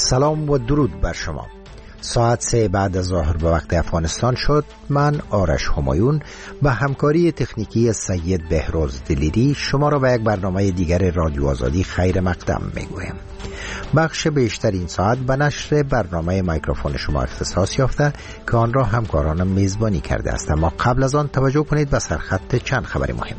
سلام و درود بر شما. ساعت 3 بعد از ظهر به وقت افغانستان شد. من آرش همایون و همکاری تکنیکی سید بهروز دلیری شما را به یک برنامه دیگر رادیو آزادی خیر مقدم میگویم. بخش بیشتر این ساعت به نشر برنامه میکروفون شما اختصاص یافته که آن را همکارانم میزبانی کرده است. اما قبل از آن توجه کنید به سرخط چند خبر مهم.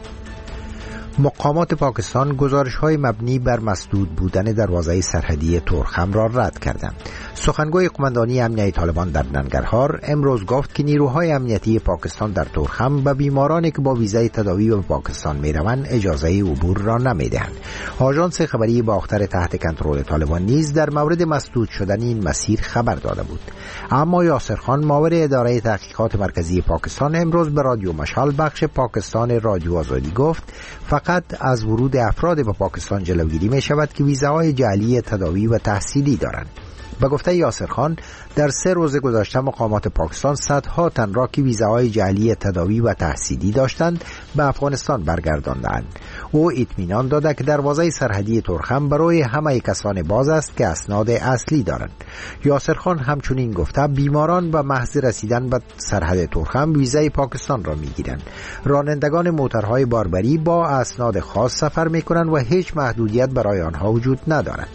مقامات پاکستان گزارش‌های مبنی بر مسدود بودن دروازه سرحدی تورخم را رد کردند. سخنگوی قماندانی امنیتی طالبان در ننگرهار امروز گفت که نیروهای امنیتی پاکستان در تورخم به بیمارانی که با ویزای تداوی به پاکستان می‌روند اجازه عبور را نمی‌دهند. آژانس خبری باختر تحت کنترل طالبان نیز در مورد مسدود شدن این مسیر خبر داده بود. اما یاسر خان معاون اداره تحقیقات مرکزی پاکستان امروز به رادیو مشال بخش پاکستان رادیو آزادی گفت فقط از ورود افراد به پاکستان جلوگیری می شود که ویزاهای جعلی تداوی و تحصیلی دارند. به گفته یاسر خان در 3 روز گذشته مقامات پاکستان صدها تن را که ویزاهای جعلی تداوی و تحصیلی داشتند به افغانستان برگرداندند. او اطمینان داده که دروازه سرحدی تورخم برای همه کسان باز است که اسناد اصلی دارند. یاسر خان همچنین گفته بیماران به محض رسیدن به سرحد تورخم ویزای پاکستان را میگیرند. رانندگان موترهای باربری با اسناد خاص سفر میکنند و هیچ محدودیت برای آنها وجود ندارد.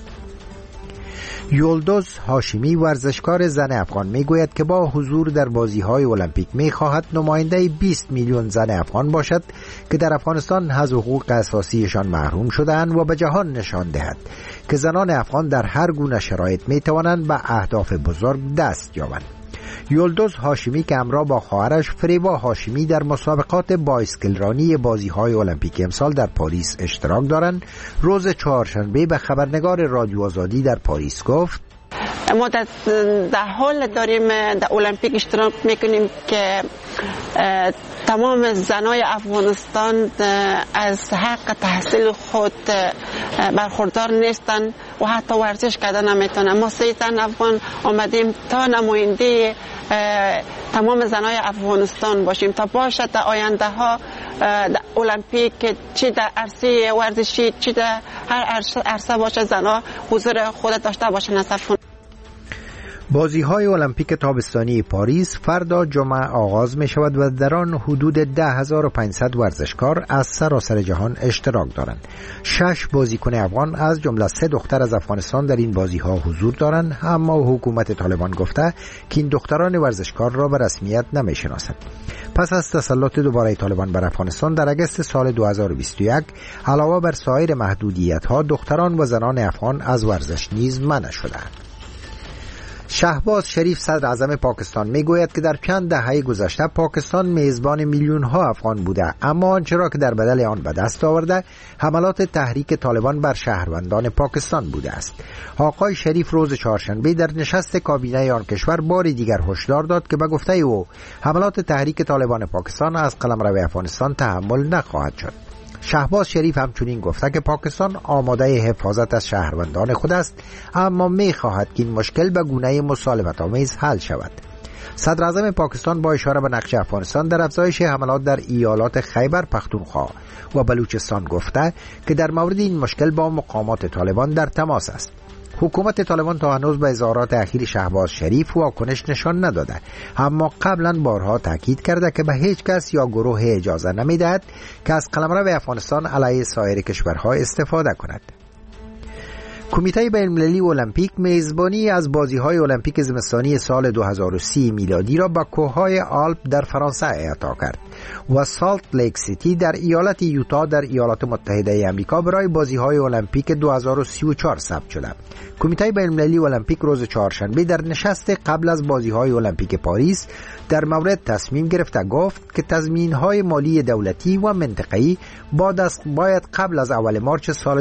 یولدوز هاشمی ورزشکار زن افغان میگوید که با حضور در بازی‌های المپیک می‌خواهد نماینده 20 میلیون زن افغان باشد که در افغانستان از حقوق اساسیشان محروم شده‌اند و به جهان نشان دهد که زنان افغان در هر گونه شرایط می‌توانند به اهداف بزرگ دست یابند. یولدوز هاشمی که همراه با خواهرش فریبا هاشمی در مسابقات بایسکلرانی بازی‌های المپیک امسال در پاریس اشتراک دارند روز چهارشنبه به خبرنگار رادیو آزادی در پاریس گفت ما در حال داریم در المپیک اشتراک میکنیم که تمام زنای افغانستان از حق تحصیل خود برخوردار نیستن و حتی ورزش کردن نمیتونن. ما 3 زن افغان آمدیم تا نماینده تمام زنای افغانستان باشیم تا باشد در آینده ها در المپیک چی در عرصه ورزشی چی در هر عرصه باشه زنها حضور خود داشته باشن از افغان. بازی‌های المپیک تابستانی پاریس فردا جمعه آغاز می شود و در آن حدود 10,500 ورزشکار از سراسر جهان اشتراک دارند. 6 بازیکن افغان از جمله 3 دختر از افغانستان در این بازی‌ها حضور دارند، اما حکومت طالبان گفته که این دختران ورزشکار را به رسمیت نمی‌شناسد. پس از تسلط دوباره طالبان بر افغانستان در اگست سال 2021 علاوه بر سایر محدودیت‌ها دختران و زنان افغان از ورزش نیز منع شدند. شهباز شریف صدر اعظم پاکستان میگوید که در چند دهه گذشته پاکستان میزبان میلیون ها افغان بوده، اما آنچه را که در بدل آن به دست آورده حملات تحریک طالبان بر شهروندان پاکستان بوده است. آقای شریف روز چهارشنبه در نشست کابینه آن کشور بار دیگر هشدار داد که به گفته او حملات تحریک طالبان پاکستان از قلمرو افغانستان تحمل نخواهد شد. شهباز شریف همچنین گفته که پاکستان آماده حفاظت از شهروندان خود است، اما می خواهد که این مشکل به گونه مسالمت آمیز حل شود. صدر اعظم پاکستان با اشاره به نقش افغانستان در افزایش حملات در ایالات خیبر پختونخوا و بلوچستان گفته که در مورد این مشکل با مقامات طالبان در تماس است. حکومت طالبان تا هنوز به اظهارات اخیر شهباز شریف واکنش نشان نداده، اما قبلا بارها تاکید کرده که به هیچ کس یا گروه اجازه نمیدهد که از قلمرو افغانستان علیه سایر کشورها استفاده کند. کمیته بین‌المللی المپیک میزبانی از بازی‌های المپیک زمستانی سال 2030 میلادی را به کوههای آلپ در فرانسه اعطا کرد و سالت لیک سیتی در ایالت یوتا در ایالات متحده آمریکا برای بازی‌های المپیک 2034 ثبت شده. کمیته بین‌المللی المپیک روز چهارشنبه در نشست قبل از بازی‌های المپیک پاریس در مورد تصمیم گرفته گفت که تضمین‌های مالی دولتی و منطقه‌ای باید قبل از اول مارس سال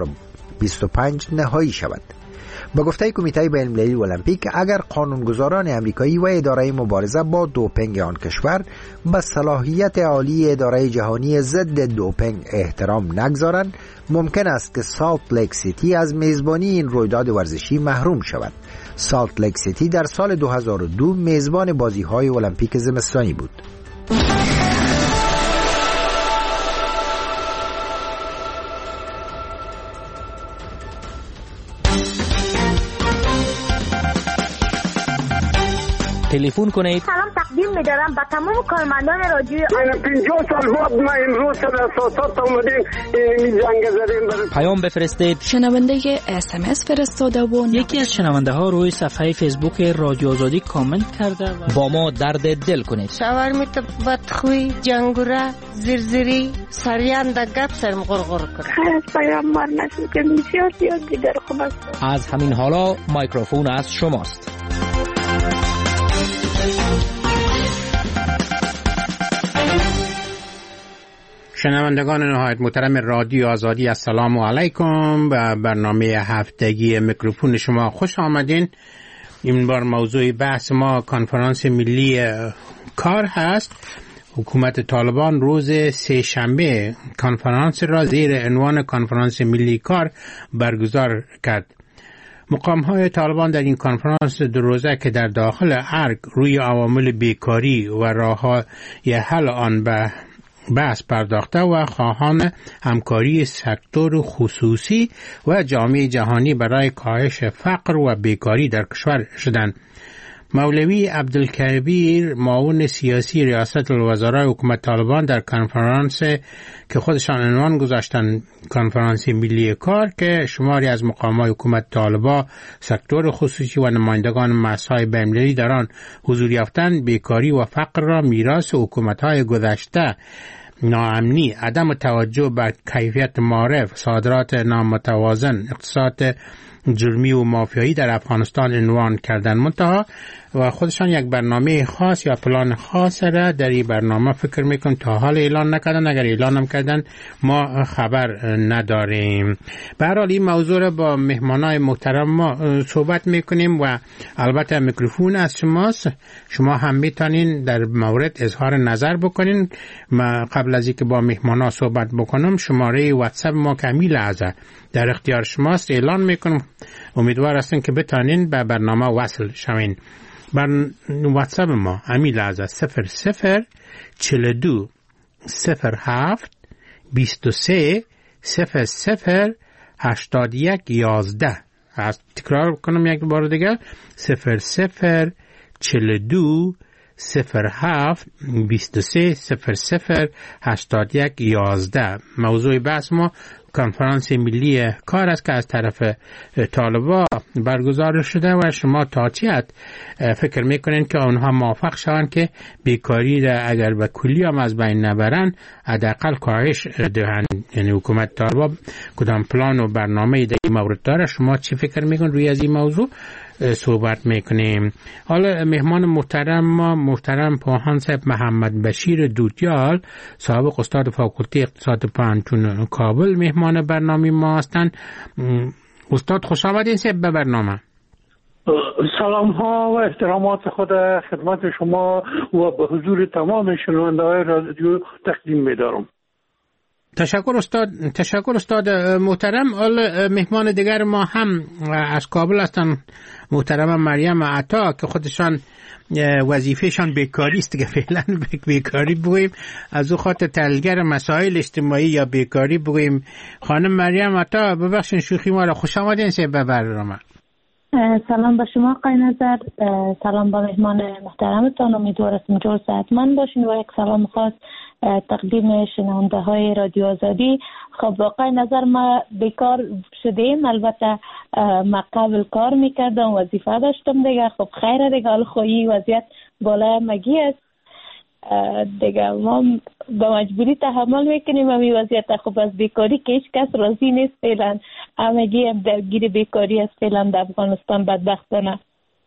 2025 نهایی شود. با گفته کمیته بین‌المللی المپیک اگر قانونگذاران امریکایی و اداره مبارزه با دوپینگ آن کشور به صلاحیت عالی اداره جهانی ضد دوپینگ احترام نگذارند، ممکن است که سالت لیک سیتی از میزبانی این رویداد ورزشی محروم شود. سالت لیک سیتی در سال 2002 میزبان بازی‌های المپیک زمستانی بود. تلفن کنید. سلام تقدیم می‌دارم به تمام کارمندان رادیو. من 50 سال بعد ما امروز سر اساسات اومدیم این جنگ زدیم. پیام بفرستید. شنونده SMS فرستاده و یکی از شنونده ها روی صفحه فیسبوک رادیو آزادی کامنت کرده با ما درد دل کنید. شاورمیت بدخوی جنگوره زرزری سریان دا گپ سرم غرغر کنه. خیلی پیامبر نشد که بسیار دیگر خوب است. از همین حالا مایکروفون از شماست. شنوندگان نهایت محترم رادیو آزادی، السلام علیکم. به برنامه هفتگی میکروفون شما خوش آمدین. این بار موضوع بحث ما کنفرانس ملی کار هست. حکومت طالبان روز سه‌شنبه کنفرانس را زیر عنوان کنفرانس ملی کار برگزار کرد. مقام‌های طالبان در این کنفرانس دو روزه که در داخل ارگ روی عوامل بیکاری و راه‌های حل آن به بحث پرداخته و خواهان همکاری سکتور خصوصی و جامعه جهانی برای کاهش فقر و بیکاری در کشور شدند. مولوی عبدالکبیر معاون سیاسی ریاست الوزراء حکومت طالبان در کنفرانس که خودشان عنوان گذاشتن کنفرانس ملی کار که شماری از مقامات حکومت طالبان، سکتور خصوصی و نمایندگان مؤسسه‌های بین‌المللی در آن حضور یافتند، بیکاری و فقر را میراث حکومت‌های گذشته، ناامنی، عدم توجه به کیفیت معارف، صادرات نامتوازن، اقتصاد جرمی و مافیایی در افغانستان عنوان کردن. منتها و خودشان یک برنامه خاص یا پلان خاص را در این برنامه فکر میکنم تا حال اعلان نکردن. اگر اعلان هم کردن ما خبر نداریم. به هر حال این موضوع را با مهمانای محترم ما صحبت میکنیم و البته میکروفون از شماست. شما هم میتونین در مورد اظهار نظر بکنین. ما قبل از اینکه با مهمانا صحبت بکنم شماره واتساپ ما که همین لحظه در اختیار شماست اعلان میکنم. امیدوار هستم که بتانین به برنامه وصل شوین. بر واتساپ ما همین لحظه 00 42 07 23 00 81 11. از تکرار کنم یک بار دیگه 00 42 07 23 00 81 11. موضوع بحث ما کنفرانس ملی کار است که از طرف طالبان برگزار شده و شما تا چی حد فکر میکنین که اونها موافق شوند که بیکاری را اگر به کلی هم از بین نبرن حداقل کاهش دهند؟ یعنی حکومت طالبان کدام پلان و برنامه در این مورد داره؟ شما چی فکر میکن روی از این موضوع صحبت میکنیم؟ حالا مهمان محترم پوهان صاحب محمد بشیر دودیال، سابق استاد فاکولته اقتصاد پانتون کابل، مهمان برنامه ما هستند. استاد خوش آمدین صاحب به برنامه. سلام ها و احترامات خود خدمت شما و به حضور تمام شنونده های رادیو تقدیم می‌دارم. تشکر استاد محترم. مهمان دیگر ما هم از کابل هستن، محترم مریم عطا که خودشان وظیفهشان بیکاری است که فعلا بیکاری بگوییم، از او خاطر تحلیلگر مسائل اجتماعی یا بیکاری بگوییم. خانم مریم عطا ببخشید شوخی ما را، خوش آمدین به برنامه. سلام به شما آقای نظر، سلام به مهمان محترمتان، امیدوارم جور صحتمند باشین و یک سلام خاص تقدیم شنونده های رادیو آزادی. خب آقای نظر ما بیکار شدیم، البته ما قبل کار میکردم، وظیفه داشتم دیگه. خب خیره دیگه، حال خویی وضعیت بالای مگی است دیگه، ما به مجبوری تحمل میکنیم همین وضعیت. خب از بیکاری که هیچ کس راضی نیست فعلا، همگی هم درگیر بیکاری است فعلا در افغانستان بدبختانه.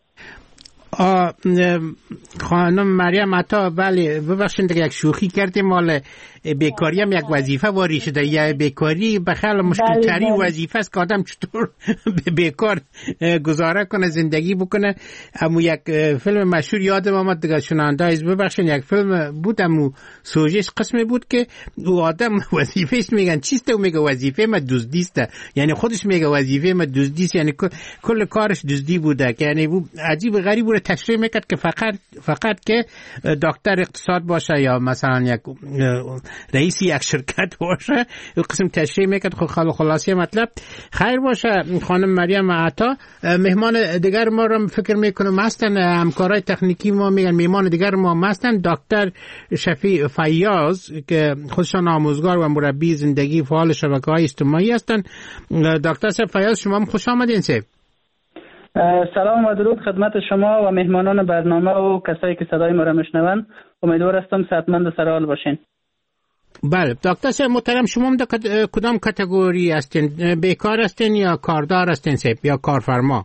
خانم مریم عطا، بله ببخشید دیگه یک شوخی کردیم، مال بیکاری هم یک وظیفه واری شده. یا بیکاری بخیال مشکل ترین وظیفه است که آدم چطور بیکار گزاره کنه، زندگی بکنه. امو یک فیلم مشهور یادم آمد دیگه، شنونده از ببخشید یک فیلم بود، امو سوژهش قسمی بود که او آدم وظیفهش میگن چیست، او میگه وظیفه من دزدیست، یعنی خودش میگه وظیفه من دزدیست، یعنی کل کارش دزدی بوده، که یعنی عجیب غریب بود. تشریح میکرد که فقط که دکتر اقتصاد باشه یا مثلا یک رئیس یک شرکت باشه، این قسم تشریح میکرد. خلاصه مطلب خیر باشه. خانم مریم عطا مهمان دیگر ما رو فکر میکنم هستن، همکارای تکنیکی ما میگن مهمان دیگر ما هستن دکتر شفیع فیاض که خودشان آموزگار و مربی زندگی فعال شبکه‌های اجتماعی هستند. دکتر فیاض شما هم خوش آمدین. سلام و درود خدمت شما و مهمانان برنامه و کسایی که صدای ما را میشنون. امیدوار هستم صحتمند و سرحال باشین. بله دکتر محترم، شما هم کدام کاتگوری هستین؟ بیکار هستین یا کاردار هستین یا کارفرما؟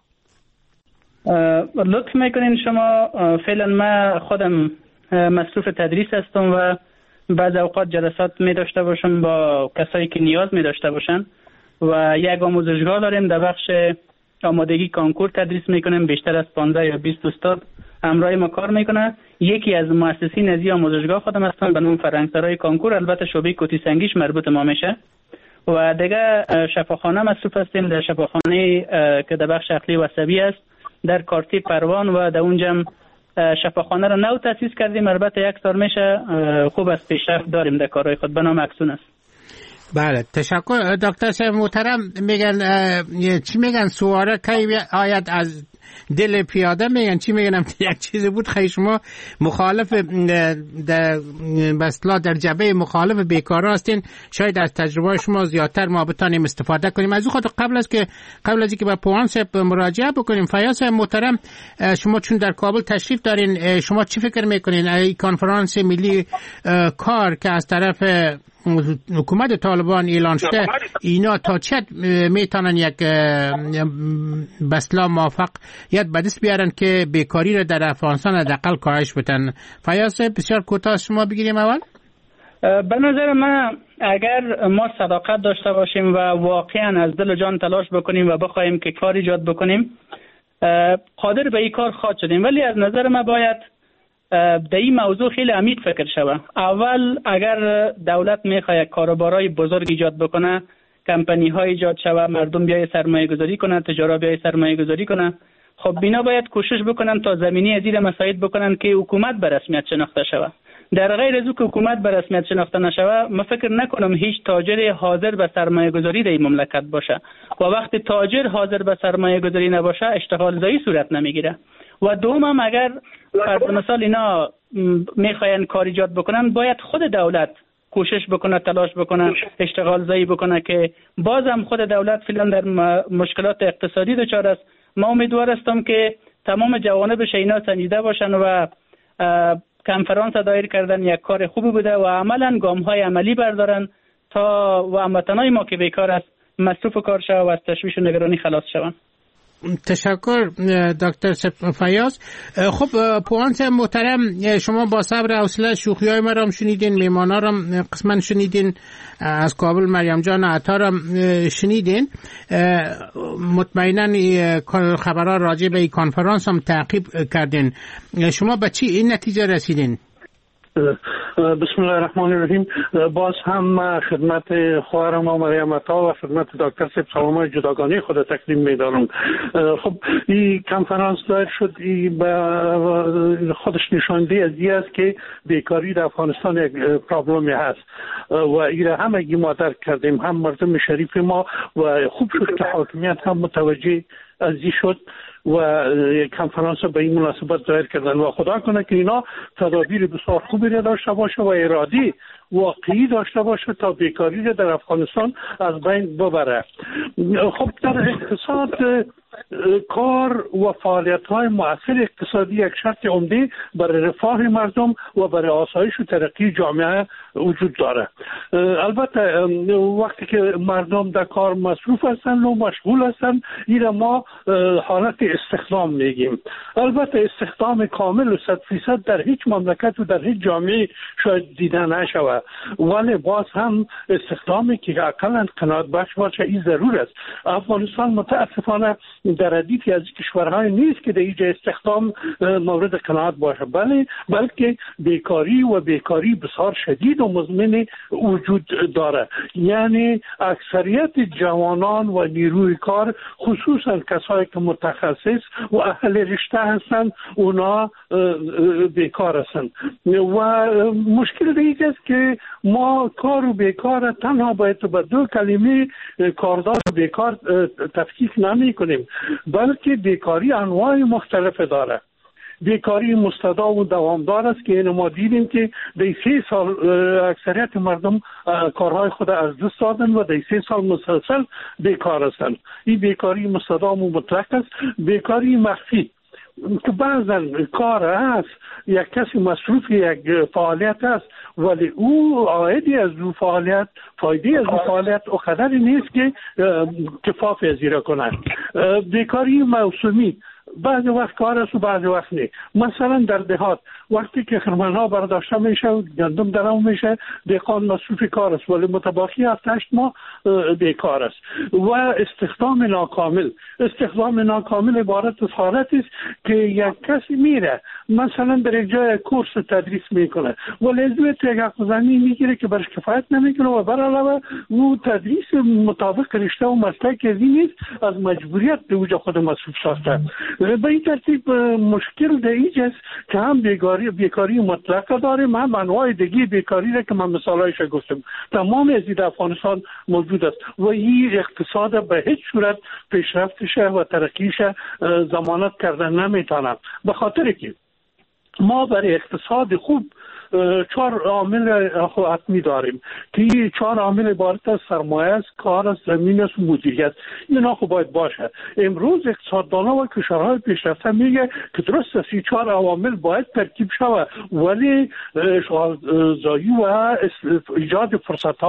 لطف میکنین شما. فعلا من خودم مصروف تدریس هستم و بعض اوقات جلسات می داشته باشم با کسایی که نیاز می داشته باشن و یک آموزشگاه داریم در بخش آمادگی کنکور تدریس میکنیم. بیشتر از 15 یا 20 استاد همراه ما کار میکنه. یکی از مؤسسین از این آموزشگاه خودم هستم به نام فرهنگسرای کنکور، البته شعبه کوتی سنگیش مربوط ما میشه. و دیگه شفاخانه مصروف هستیم، در شفاخانه که در بخش عقلی و عصبی است در کارتی پروان و در اونجا شفاخانه را نو تاسیس کردیم. البته یک سال میشه، خوب است پیشرفت داریم در کارهای خود. به نام اکسون است. بله تشکر دکتر محترم. میگن چی میگن سواره کی آید از دل پیاده، میگن چی میگن؟ یک چیزی بود خیلی شما مخالف در جبهه مخالف بیکارا هستین، شاید از تجربه شما زیادتر ما بتانیم استفاده کنیم. از خود قبل از اینکه به پوان صاحب مراجعه بکنیم، فیاض محترم شما چون در کابل تشریف دارین، شما چی فکر میکنین این کنفرانس ملی کار که از طرف حکومت طالبان اعلان شده، اینا تا چه میتونن یک بسلا موفقیت به دست بیارن که بیکاری را در افغانستان حداقل کاهش بدن؟ فیاض بسیار کوتاه شما بگیریم. اول به نظر من اگر ما صداقت داشته باشیم و واقعا از دل و جان تلاش بکنیم و بخوایم که کار ایجاد بکنیم، قادر به این کار خواهد شدیم. ولی از نظر من باید در این موضوع خیلی عمیق فکر شود. اول اگر دولت میخواد کاروبارای بزرگ ایجاد بکنه، کمپانی های ایجاد شود، مردم بیای سرمایه گذاری کنن، تجارت بیای سرمایه گذاری کنن، خب بینا باید کوشش بکنن تا زمینی از این مساعد بکنن که حکومت به رسمیت شناخته شود. در غیر از او که حکومت به رسمیت شناخته نشود، من فکر نکنم هیچ تاجر حاضر به سرمایه گذاری در این مملکت باشه و وقتی تاجر حاضر به سرمایه گذاری نباشه اشتغال زایی صورت نمیگیره. و دوم اگر فرض مثال اینا میخواین کار ایجاد بکنن، باید خود دولت کوشش بکنه، تلاش بکنه، اشتغال زایی بکنه که بازم خود دولت فعلا در مشکلات اقتصادی دچار است. ما امیدوار هستم که تمام جوانبش اینا سنجیده باشن و کنفرانس دایر کردن یک کار خوبی بوده و عملا گام‌های عملی بردارن تا و هموطنای ما که بیکار است مصروف کار شوند و از تشویش و نگرانی خلاص شوند. تشکر دکتر فیاض. خب پوان محترم، شما با صبر و حوصله شوخی‌های ما را شنیدین، میهمانا را قسماً شنیدین، از کابل مریم جان عطا را شنیدین. مطمئناً خبرها راجع به این کنفرانس هم تعقیب کردین. شما به چی این نتیجه رسیدین؟ بسم الله الرحمن الرحیم. باز هم خدمت خواهرم و مریم عطا و خدمت دکتر صاحب سلامای جداگانه خود تقدیم می‌دارم. خب این کنفرانس دایر شد، به خودش نشانده از این است که بیکاری در افغانستان یک پرابلمی هست و این همگی ما درک کردیم، هم مردم شریف ما، و خوب شد که حاکمیت هم متوجه از این شد و کنفرانس به این مناسبت دایر کردن و خدا کنه که اینا تدابیر بسیار خوبی را داشته باشه و ارادی واقعی داشته باشه تا بیکاری را در افغانستان از بین ببره. خب در اقتصاد کار و فعالیت‌های مؤثر اقتصادی یک شرط عمده برای رفاه مردم و برای آسایش و ترقی جامعه وجود داره. البته وقتی که مردم در کار مصروف هستند و مشغول هستند، این ما حالت استخدام میگیم. البته استخدام کامل و 100% در هیچ مملکت و در هیچ جامعه شاید دیده نشود، ولی باز هم استخدامی که اقلا قناعت بخش باشه این ضرور است. افغانستان متاسفانه در ردیفی از کشورهای نیست که در اینجا استخدام مورد قناعت باشه، بلکه بیکاری بسیار شدید و مزمن وجود داره. یعنی اکثریت جوانان و نیروی کار، خصوصا کسایی که متخصص متخصص و اهل رشته هستند اونا بیکار هستند. و مشکل دیگه است که ما کار و بیکار تنها باید به دو کلمه کاردار و بیکار تفکیک نمی کنیم، بلکه بیکاری انواع مختلف داره. بیکاری مستدام و دوامدار است که ما دیدیم که در 3 سال اکثریت مردم کارهای خود از دست دادن و در 3 سال مسلسل بیکار هستند. این بیکاری مستدام و مطلق است. بیکاری مخفی که بعضا کار است، یک کسی مصروف یک فعالیت است ولی او عایدی از او فعالیت، فایده از او فعالیت او قدری نیست که کفاف پذیرا کنند. بیکاری موسمی، بعضی وقت کار است و بعضی وقت نه. مثلا در دهات وقتی که خرمنها برداشته میشه و گندم درام میشه، دهقان مصروف کار است ولی متباقی 7-8 ماه بیکار است. و استخدام ناکامل. استخدام ناکامل عبارت از حالتی است که یک کسی میره مثلا در یک جای کورس تدریس میکنه ولی از یک زمین میگیره که برش کفایت نمیکنه و بر علاوه او تدریس مطابق رشته و مسلک از این نیست، از مجبوریت به وجه خود مصروف ساخته. به این ترتیب مشکل در اینجاست که هم بیکاری مطلقه داریم، هم انواع دیگه بیکاری را که من مثالایش گفتم تمام از این افغانستان موجود است و این اقتصاد به هیچ صورت پیشرفتش و ترقیش ضمانت کردن نمیتونه، به خاطر که ما برای اقتصاد خوب 4 عامل حتمی داریم که این 4 عامل عبارت از سرمایه است، کار است، زمین است و مدیریت. اینا خب باید باشه. امروز اقتصاددانا و کشورهای پیشرفته میگه که درست است این 4 عوامل باید ترکیب شود ولی اشغالزایی و ایجاد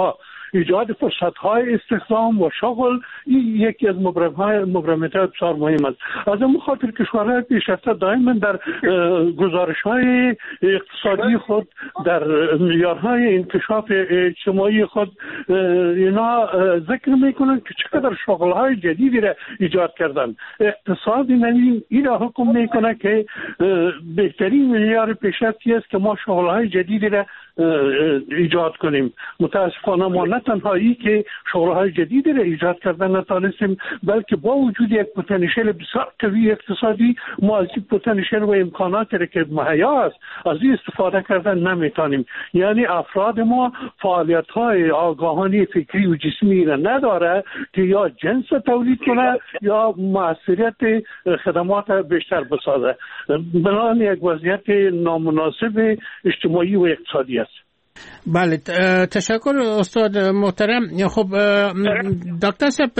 فرصت‌های استخدام و شغل یکی از مبرمات بسیار مهم است. از این خاطر کشورهای پیشرفته دائما در گزارش‌های اقتصادی خود، در معیارهای انکشاف اجتماعی خود اینا ذکر میکنند که چقدر شغل‌های جدیدی را ایجاد کردن. اقتصاد این را حکم میکنه که بهترین معیار پیشرفتی است که ما شغل‌های جدیدی را ایجاد کنیم. متاسفانه ما نه تنها ای که شغل‌های جدیدی را ایجاد کردن نتانستیم، بلکه با وجود یک پتانسیل بسیار قوی اقتصادی ما از این پتانسیل و امکاناتی که مهیا است از این استفاده کردن نمیتونیم. یعنی افراد ما فعالیت‌های آگاهانه فکری و جسمی را نداره که یا جنس تولید کنه یا موثریت خدمات بیشتر بسازه. بنابراین یک وضعیت نامناسب اجتماعی و اقتصادی است. بله، تشکر استاد محترم. خب دکتر صاحب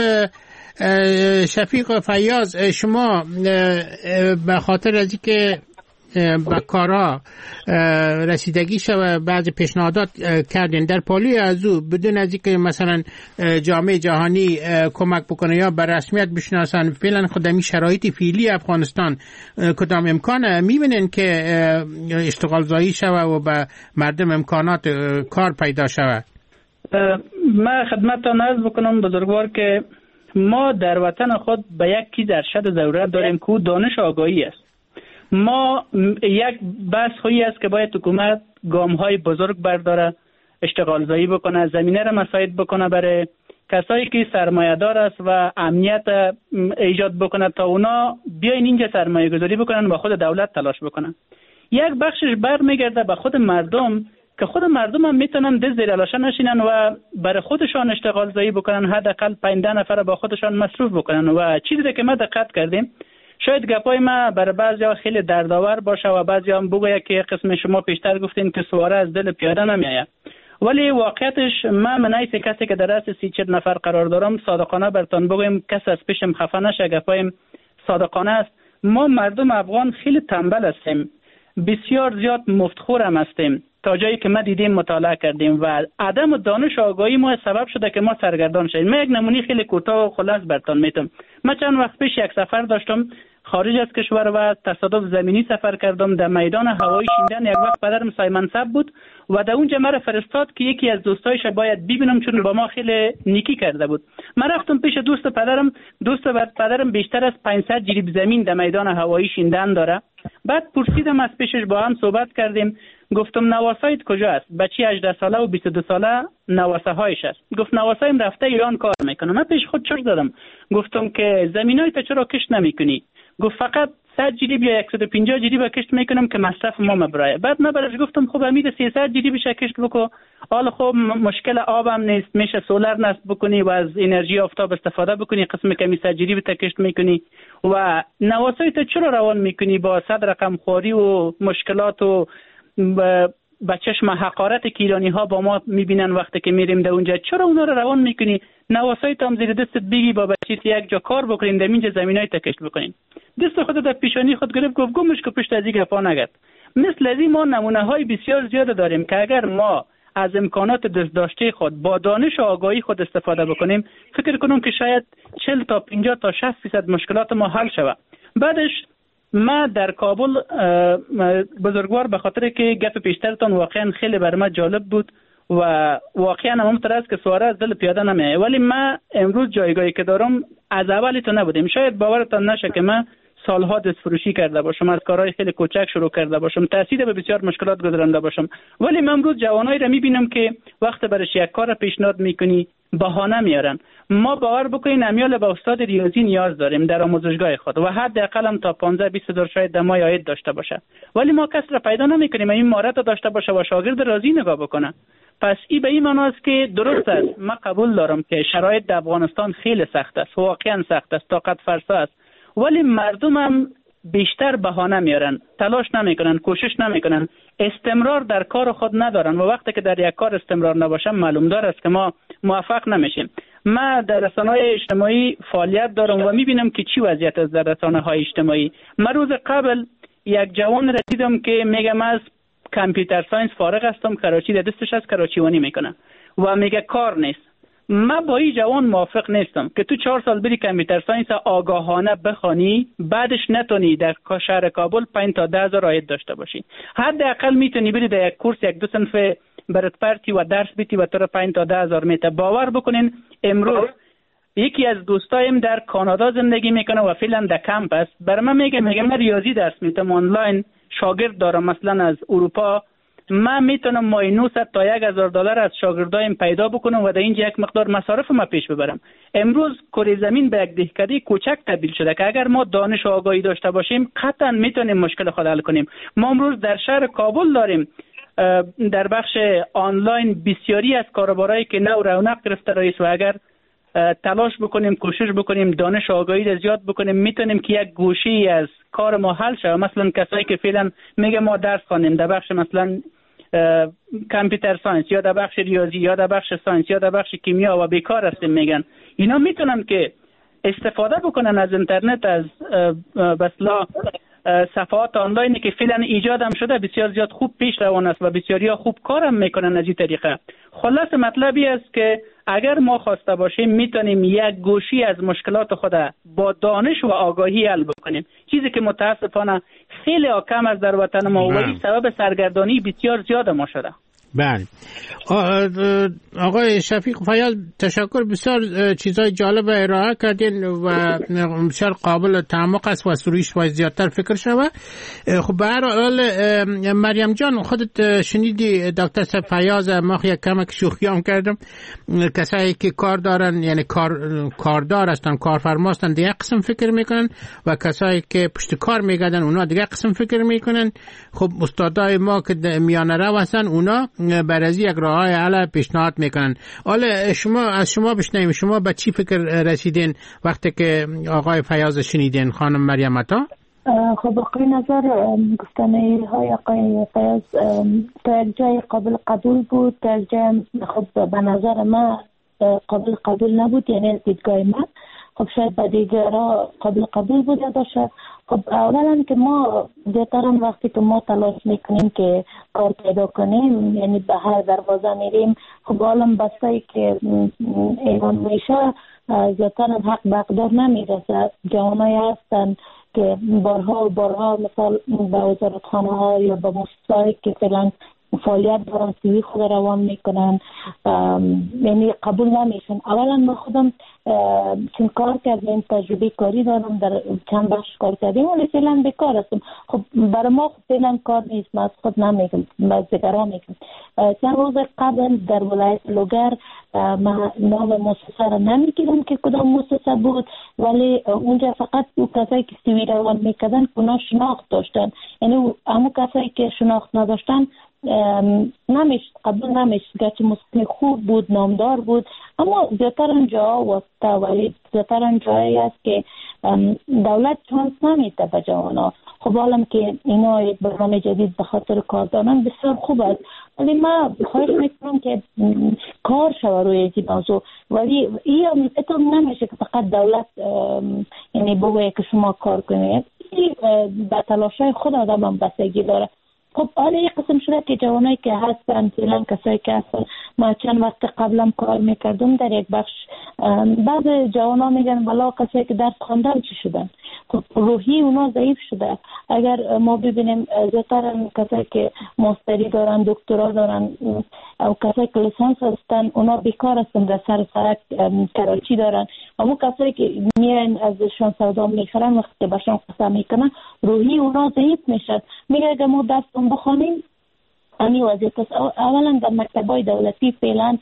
شفیق فیاض، شما به خاطر از اینکه به کارها رسیدگی شود بعضی پیشنهادات کردین در پالی از او بدون از اینکه مثلا جامعه جهانی کمک بکنه یا به رسمیت بشناسن فعلا خودمی شرایط فعلی افغانستان کدام امکان میبینن که اشتغال زایی شود و به مردم امکانات کار پیدا شود؟ من خدمتتان عرض بکنم بزرگوار که ما در وطن خود به یک چیز ارشد ضرورت داریم که دانش آگاهی است. ما یک بحث خویی است که باید حکومت گام‌های بزرگ برداره، اشتغال زایی بکنه، زمینه را مساعد بکنه برای کسایی که سرمایه دار است و امنیت ایجاد بکنه تا اونا بیاین اینجا سرمایه گذاری بکنن و خود دولت تلاش بکنن. یک بخشش برمیگرده به خود مردم که خود مردم هم میتونن دست زیر لاشه نشینن و برای خودشان اشتغال زایی بکنن، حداقل 15 نفر با خودشان مصروف بکنن. و چیزی که ما دقت کردیم، شاید گپای ما برای بعضیا خیلی دردآور باشه و بعضیا هم بگوید که قسم شما پیشتر گفتین که سواره از دل پیاده نمیآید، ولی واقعیتش من حیث کسی که در رأس 30-40 نفر قرار دارم صادقانه برتان بگویم کس از پیشم خفه نشه، گپایم صادقانه است. ما مردم افغان خیلی تنبل هستیم، بسیار زیاد مفتخور هم هستیم تا جایی که ما دیدیم مطالعه کردیم و عدم دانش آگاهی ما سبب شده که ما سرگردان شدیم. من یک نمونه خیلی کوتاه و خلاص برتان میتونم. من چند وقت پیش یک سفر داشتم خارج از کشور و تصادف زمینی سفر کردم. در میدان هوایی شیندن یک وقت پدرم سای منصب بود و در اونجا مرا فرستاد که یکی از دوستایش باید ببینم چون با ما خیلی نیکی کرده بود. من رفتم پیش دوست پدرم بیشتر از 500 جریب زمین در میدان هوایی شیندن داره. بعد پرسیدم از پیشش، با هم صحبت کردیم. گفتم نواسایت کجا است؟ بچی 18 ساله و 22 ساله نواسه هایش است. گفت نواسایم رفته ایران کار میکنه. من پیش خود چرت زدم، گفتم که زمینای تو چرا کش نمیکنی؟ گفت فقط 100 جریب یا 150 جریب کشت میکنم که مصرف ما مبرایه. بعد من برش گفتم خب امید 300 جریب کشت بکو، حالا خب مشکل آبم نیست، میشه سولر نصب بکنی و از انرژی آفتاب استفاده بکنی، قسم کمی 100 جریب کشت میکنی و نواسای تو چرا روان میکنی با 100 رقم خواری و مشکلات و به چشم حقارت که ایرانی ها با ما میبینن وقتی که میریم در اونجا، چرا اونا رو روان میکنی؟ نواسای تو هم زیر دستت بگی با بچیت یک جا کار بکنین، در اینجا زمینای تکشت بکنین. دست خود در پیشانی خود گرفت گفت گمش که پشت از این گپا نگرد. مثل از این ما نمونه های بسیار زیاد داریم که اگر ما از امکانات دست داشته خود با دانش و آگاهی خود استفاده بکنیم، فکر کنم که شاید 40 تا 50 تا 60% مشکلات ما حل شود. بعدش ما در کابل بزرگوار به خاطر که گپ پیشترتان واقعا خیلی بر ما جالب بود و واقعا همونطور است که سواره از دل پیاده نمیه، ولی من امروز جایگاهی که دارم از اولی تو نبودیم. شاید باورتان نشه که من سالها دست فروشی کرده باشم، از کارهای خیلی کوچک شروع کرده باشم، تأثیر به بسیار مشکلات گذرانده باشم، ولی من امروز جوانایی را میبینم که وقت برش یک کار پیشنهاد میکنی بهانه میارن. ما باور بکنین امیال به استاد ریاضی نیاز داریم در آموزشگاه خود و حداقل هم تا 15-20 هزار شاید در ماه عاید داشته باشه، ولی ما کس را پیدا نمیکنیم این مهارت داشته باشه و شاگرد راضی نگاه بکنه. پس این به این معنی است که درست است، من قبول دارم که شرایط در افغانستان خیلی سخت است، واقعا سخت است، طاقت فرسا است، ولی مردم هم بیشتر بهانه میارن، تلاش نمیکنن، کوشش نمیکنن، استمرار در کار خود ندارن و وقتی که در یک کار استمرار نباشم معلوم دار است که ما موفق نمیشیم. من در رسانه‌های اجتماعی فعالیت دارم و میبینم که چی وضعیت است در رسانه‌های اجتماعی. من روز قبل یک جوان را دیدم که میگه من از کامپیوتر ساینس فارغ هستم، کراچی در دستش از کراچیوانی میکنه و میگه کار نیست. من با این جوان موافق نیستم که تو 4 سال بری کامپیوتر ساینس آگاهانه بخوانی، بعدش نتونی در شهر کابل 5 تا 10 هزار عاید داشته باشی. حداقل میتونی بری در یک کورس 1-2 صنف برات پرتی و درس بیتی و تو 5 تا 10 هزار میته. باور بکنین امروز یکی از دوستایم در کانادا زندگی میکنه و فعلا در کمپ است، برای من میگه من ریاضی درس میتم، آنلاین شاگرد دارم مثلا از اروپا، من میتونم ماهی 900 تا 1000 دلار از شاگردایم پیدا بکنم و در اینجا یک مقدار مصارف ما پیش ببرم. امروز کره زمین به یک دهکده کوچک تبدیل شده که اگر ما دانش و آگاهی داشته باشیم قطعا میتونیم مشکل خود حل کنیم. ما امروز در شهر کابل داریم در بخش آنلاین بسیاری از کاروبارایی که نو رونق گرفته رئیس و اگر تلاش بکنیم، کوشش بکنیم، دانش و آگاهی را زیاد بکنیم، میتونیم که یک گوشه‌ای از کار ما حل شه. مثلا کسایی که فعلا میگه ما درس خوانیم در بخش مثلا کامپیوتر ساینس یا در بخش ریاضی یا در بخش ساینس یا در بخش کیمیا و بیکار هستیم میگن، اینا میتونن که استفاده بکنن از اینترنت، از بسلا صفحات آنلاینی که فعلا ایجاد هم شده، بسیار زیاد خوب پیش روان است و بسیاری ها خوب کارم میکنن از این طریقه. خلاص مطلبی است که اگر ما خواسته باشیم میتونیم یک گوشی از مشکلات خود با دانش و آگاهی حل بکنیم، چیزی که متاسفانه خیلی کم از در وطن ما و این سبب سرگردانی بسیار زیاد ما شده. بله آقای شفیق فیاض، تشکر، بسیار چیزای جالب ارائه کردین و بسیار قابل تعمق است و سرویش باید زیادتر فکر شود. خب به هر حال مریم جان، خودت شنیدی دکتر صاحب فیاض، ما یک کمک شوخی هم کردم، کسایی که کار دارن یعنی کاردار هستن، کارفرما هستن دیگه قسم فکر میکنن و کسایی که پشت کار میگردن اونا دیگه قسم فکر میکنن. خب استادای ما که میانه رو هستن اونا برای یک راههای حل پیشنهاد میکنن. حالا از شما بشنویم، شما به چی فکر رسیدین وقتی که آقای فیاض شنیدین خانم مریم عطا؟ خب آقای نظر گفتنه های آقای فیاض تا یک جای قابل قبول بود، تا یک جای خب به نظر من قابل قبول نبود، یعنی از دیدگاه من خب شاید به دیگرها قابل قبول بوده باشه. خب اولا که ما بهترین وقتی که ما تلاش میکنیم که کار پیدا کنیم، یعنی به هر دروازه میریم، خب عالم بسته که ایران میشه زیادتر حق به اقدار نمیرسه. جوانایی هستن که بارها و بارها مثال به وزارتخانه ها یا به مؤسسه‌ای که فعلا فعالیت دارن، سیوی خود روان میکنن، یعنی قبول نمیشن. اولا ما خودم چون کار کردیم، تجربه کاری دارم، در چند بخش کار کردیم ولی فعلا بیکار هستم. خب برای ما فعلا کار نیست، ما از خود نمیگم، ما دیگران میگم. چند روز قبل در ولایت لوگر نام مؤسسه را نمیگیرم که کدام مؤسسه بود، ولی اونجا فقط اون کسایی که سیوی روان میکردن اونا شناخت داشتن، یعنی همون کسایی که شناخت نداشتن قبول نمیشد. گرچه موسیقی خوب بود، نامدار بود، اما زیادتر جاها واسطه، ولی زیادتر جایی است که دولت چانس نمیده به جوانا. خب حالا که اینا یک برنامه جدید به خاطر کار دارن بسیار خوب است، ولی ما خواهش میکنم که کار شود روی این موضوع. ولی این نمیشه که فقط دولت یعنی بگوید که شما کار کنید، به تلاشای خود آدم هم بستگی داره. خب حالا یک قسم شده که جوانایی که هستن، فعلا کسایی که هستن، ما چند وقت قبلم کار میکردم در یک بخش، بعض جوانا میگن والا کسایی که درس خواندن چی شدن؟ خب روحی اونا ضعیف شده. اگر ما ببینیم زیادتر کسایی که ماستری دارن، دکترا دارن او کسایی که لیسانس هستن اونا بیکار هستن، در سر سرک کراچی دارن. اما کسایی که میرن ازشان سودا میخرن وقتی که باشون قسم میکنن روحی اونا ضعیف میشد. میگه اگر ما درس بخونیم امی وضعیت است. اولا در مکتبای دولتی فعلا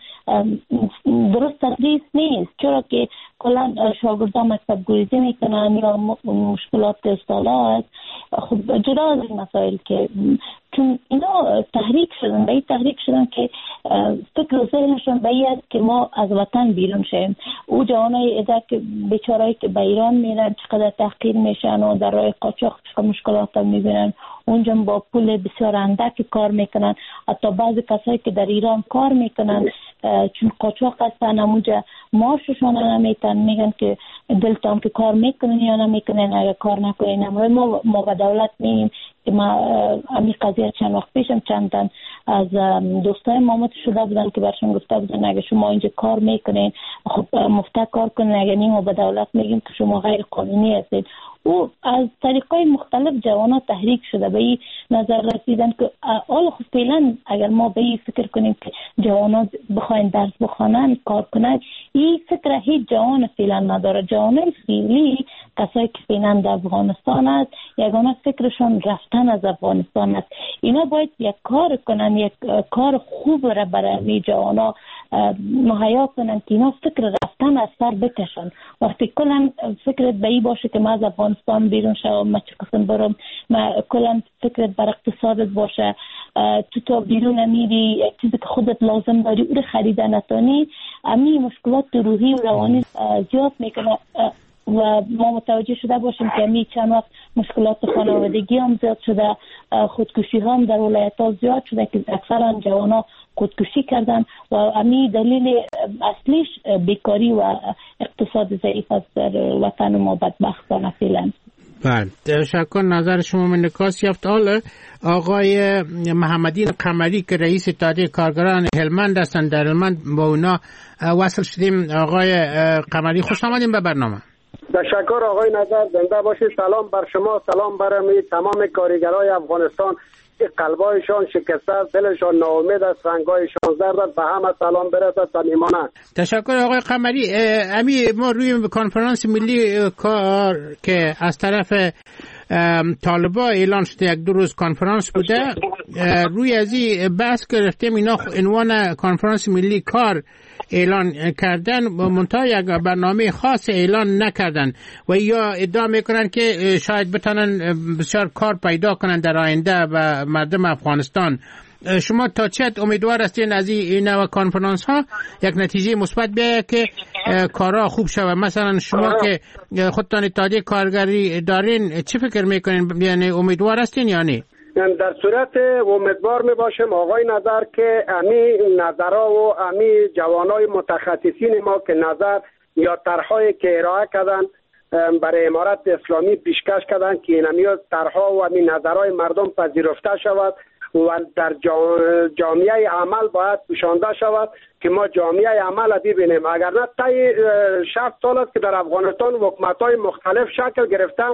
درست تدریس نیست، چرا که کلا شاگردان مکتب گریزی میکنن یا مشکلات استالا است. خب جدا از این مسائل که چون اینا تحریک شدن که فکر و ذهنشون به این است که ما از وطن بیرون شیم. او جوانای اداره که بیچارهایی که به ایران میرن چقدر تحقیر میشن و در راه قاچاق چقدر مشکلات میبینن، اونجا با پول بسیار اندک کار میکنن. حتی بعضی کسایی که در ایران کار میکنن چون قاچاق هستن اونجا معاششون نمیتن، میگن که دلتان که کار میکنن یا نمیکنن، اگر کار نکنین. ما به دولت میگیم که ما همین قضیه چند وقت پیشم چندن از دوستای ما شده بودن که برشون گفته بودن اگر شما اینجا کار میکنین خب مفته کار کنین، اگر نیم ما به دولت میگیم که شما غیر قانونی هستید. او از طریقای مختلف جوانا تحریک شده به این نظر رسیدن که حالا خب فعلا اگر ما به این فکر کنیم که جوانا بخواین درس بخوانن کار کنن، این فکر هیچ جوان فعلا نداره. جوانای فعلی کسایی که فعلا در افغانستان است یگانه فکرشون رفتن از افغانستان است. اینا باید یک کار کنن، یک کار خوب را برای جوانا مهیا کنن که اینا فکر رفتن از سر بکشن. وقتی کلا فکرت به این باشه که ما از افغانستان بیرون شوم، ما چه قسم برم، ما کلا فکرت بر اقتصادت باشه، تو بیرون میری چیزی که خودت لازم داری او رو خریده نتانی، امی مشکلات روحی و روانی زیاد میکنه. و ما متوجه شده باشیم که امی چند وقت مشکلات خانوادگی هم زیاد شده، خودکشی هم در ولایت ها زیاد شده که اکثرا جوانا خودکشی کردن و امی دلیل اصلیش بیکاری و اقتصاد ضعیف است در وطن ما بدبختانه فعلا. بله، تشکر. نظر شما من نکاس یافت. حالا آقای محمدین قمری که رئیس اتحادیه کارگران هلمند هستند، در هلمند با اونا وصل شدیم. آقای قمری خوش آمدیم به برنامه. تشکر آقای نظر، زنده باشید. سلام بر شما، سلام برای تمام کارگرای افغانستان که قلبایشان شکسته است، دلشان ناامید است، رنگایشان زرد است، به همه سلام برسد صمیمانه. تشکر آقای قمری. ما روی کنفرانس ملی کار که از طرف طالبا اعلان شده، یک دو روز کنفرانس بوده، روی از این بحث گرفتیم اینا عنوان کنفرانس ملی کار اعلان کردن، منتها یک برنامه خاص اعلان نکردن و یا ادعا میکنن که شاید بتونن بسیار کار پیدا کنن در آینده و مردم افغانستان. شما تا چه امیدوار هستین از این نوع کنفرانس ها یک نتیجه مثبت بیاید که کارها خوب شود؟ مثلا شما که خودتان اتحادیه کارگری دارین چی فکر میکنین؟ یعنی امیدوار هستین یا نه؟ در صورت امیدوار می باشم آقای نظر که امی نظرها و امی جوانای متخصصین ما که نظر یا طرح‌هایی که ارائه کردن برای امارت اسلامی پیشکش کردن که این طرح‌ها و امی نظرهای مردم پذیرفته شود و در جامعه عمل باید پوشانده شود که ما جامعه عمل ببینیم. اگر نه طی 60 سال است که در افغانستان حکومت‌های مختلف شکل گرفتن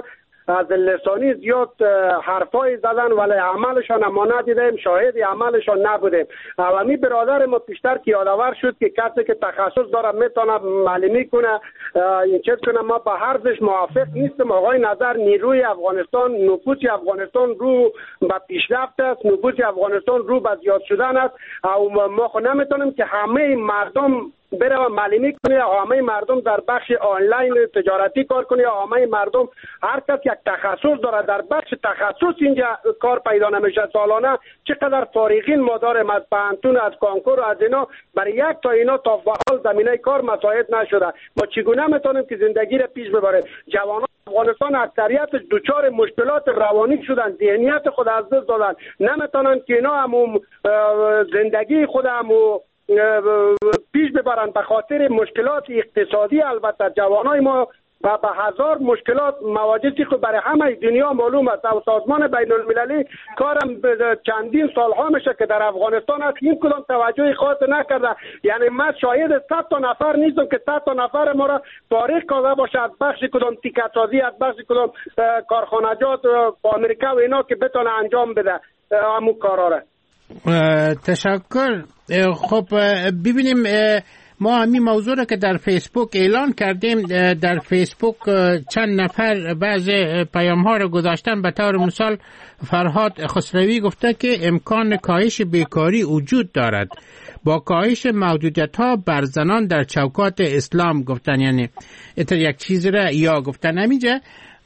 از لسانی زیاد حرفای زدن ولی عملشان ما ندیدیم، شاهد عملشان نبودیم. و همین برادر ما پیشتر که یادآور شد که کسی که تخصص داره میتونه معلمی کنه این چیز کنه. ما به حرفش موافق نیستم. آقای نظر نیروی افغانستان، نفوذ افغانستان رو به پیشرفت است، نفوذ افغانستان رو به زیاد شدن است. و ما خود نمیتونیم که همه مردم بره معلمی کنه، همه مردم در بخش آنلاین تجارتی کار کنه، همه مردم هر کس یک تخصص داره در بخش تخصص اینجا کار پیدا نمیشه. سالانه چقدر فارغین ما داریم از پانتون، از کانکور و از اینا، برای یک تا اینا تا فعال زمینه کار مساعد نشده. ما چگونه میتونیم که زندگی را پیش ببریم؟ جوانان افغانستان اکثریت دچار مشکلات روانی شدن، ذهنیت خود از دست دادن، نمیتونن که اینا هم زندگی خود هم پیش ببرن به خاطر مشکلات اقتصادی. البته جوانای ما و به هزار مشکلات مواجهی که برای همه دنیا معلوم است. و سازمان بین المللی کارم چندین سالها میشه که در افغانستان است، این کدام توجه خاص نکرده. یعنی من شاهد 100 تا نفر نیستم که 100 تا نفر ما را فارغ کرده باشه از بخش کدام تیکت سازی، از بخش کدام کارخانجات با امریکا و اینا که بتونه انجام بده همون کارا را. تشکر. خب ببینیم، ما همین موضوع رو که در فیسبوک اعلان کردیم، در فیسبوک چند نفر بعض پیام ها رو گذاشتن. به طور مثال فرهاد خسروی گفته که امکان کاهش بیکاری وجود دارد با کاهش محدودیت ها بر زنان در چوکات اسلام گفتن. یعنی یک چیز را یا گفتن همینجا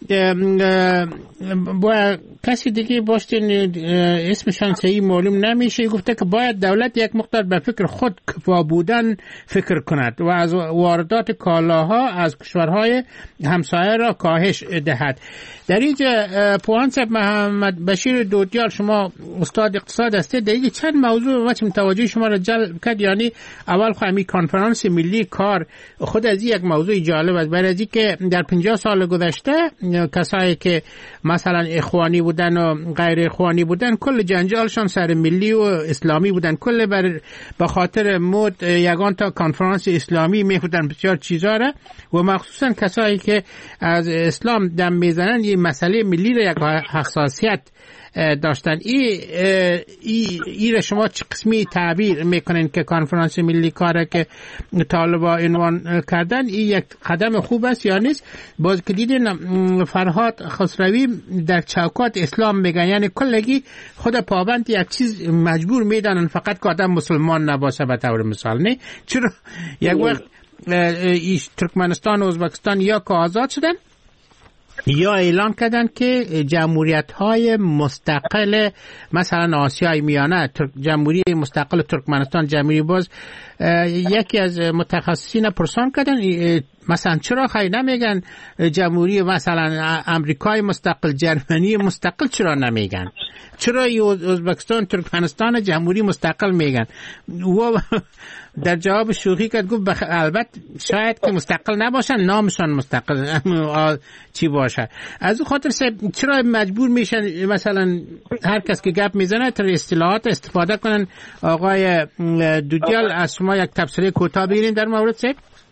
با کسی دیگه باشتین اسمشان صحیح معلوم نمیشه، گفته که باید دولت یک مقدار به فکر خود کفا بودن فکر کند و از واردات کالاها از کشورهای همسایه را کاهش دهد. در اینجا پوان صاحب محمد بشیر دودیال، شما استاد اقتصاد هستید، در اینجا چند موضوع واسه توجه شما را جلب کرد. یعنی اول خواهی کنفرانس ملی کار خود از یک موضوع جالب است، برای از که در 50 سال گذشته کسایی که مثلا اخوانی بودن و غیر اخوانی بودن کل جنجالشان سر ملی و اسلامی بودن، کل به خاطر مود یگان تا کنفرانس اسلامی میخوندن بسیار چیزا را، و مخصوصا کسایی که از اسلام دم میزنن یه مسئله ملی را یک حساسیت داشتن. ای را شما چه قسمی تعبیر میکنین که کنفرانس ملی کاره که طالبا عنوان کردن این یک قدم خوب است یا نیست؟ باز که دیدین فرهاد خسروی در چوکات اسلام میگن، یعنی کلگی خود پابند یک چیز مجبور میدانن فقط که آدم مسلمان نباشه به طور مثال. نه چرا یک وقت ترکمنستان و ازبکستان یا که آزاد شدن یا اعلان کردن که جمهوریت‌های مستقل مثلا آسیای میانه، جمهوری مستقل ترکمنستان، جمهوری باز، یکی از متخصصین پرسان کردن مثلا چرا خیلی نمیگن جمهوری مثلا امریکای مستقل، جرمنی مستقل چرا نمیگن؟ چرا ازبکستان، ترکمنستان جمهوری مستقل میگن؟ و در جواب شوخی کرد گفت البته شاید که مستقل نباشن، نامشان مستقل چی باشه. از اون خاطر چرا مجبور میشن مثلا هر کس که گپ میزنه تر اصطلاحات استفاده کنن؟ آقای دودیال از شما یک تفسیر کوتاه بگیریم در مورد سه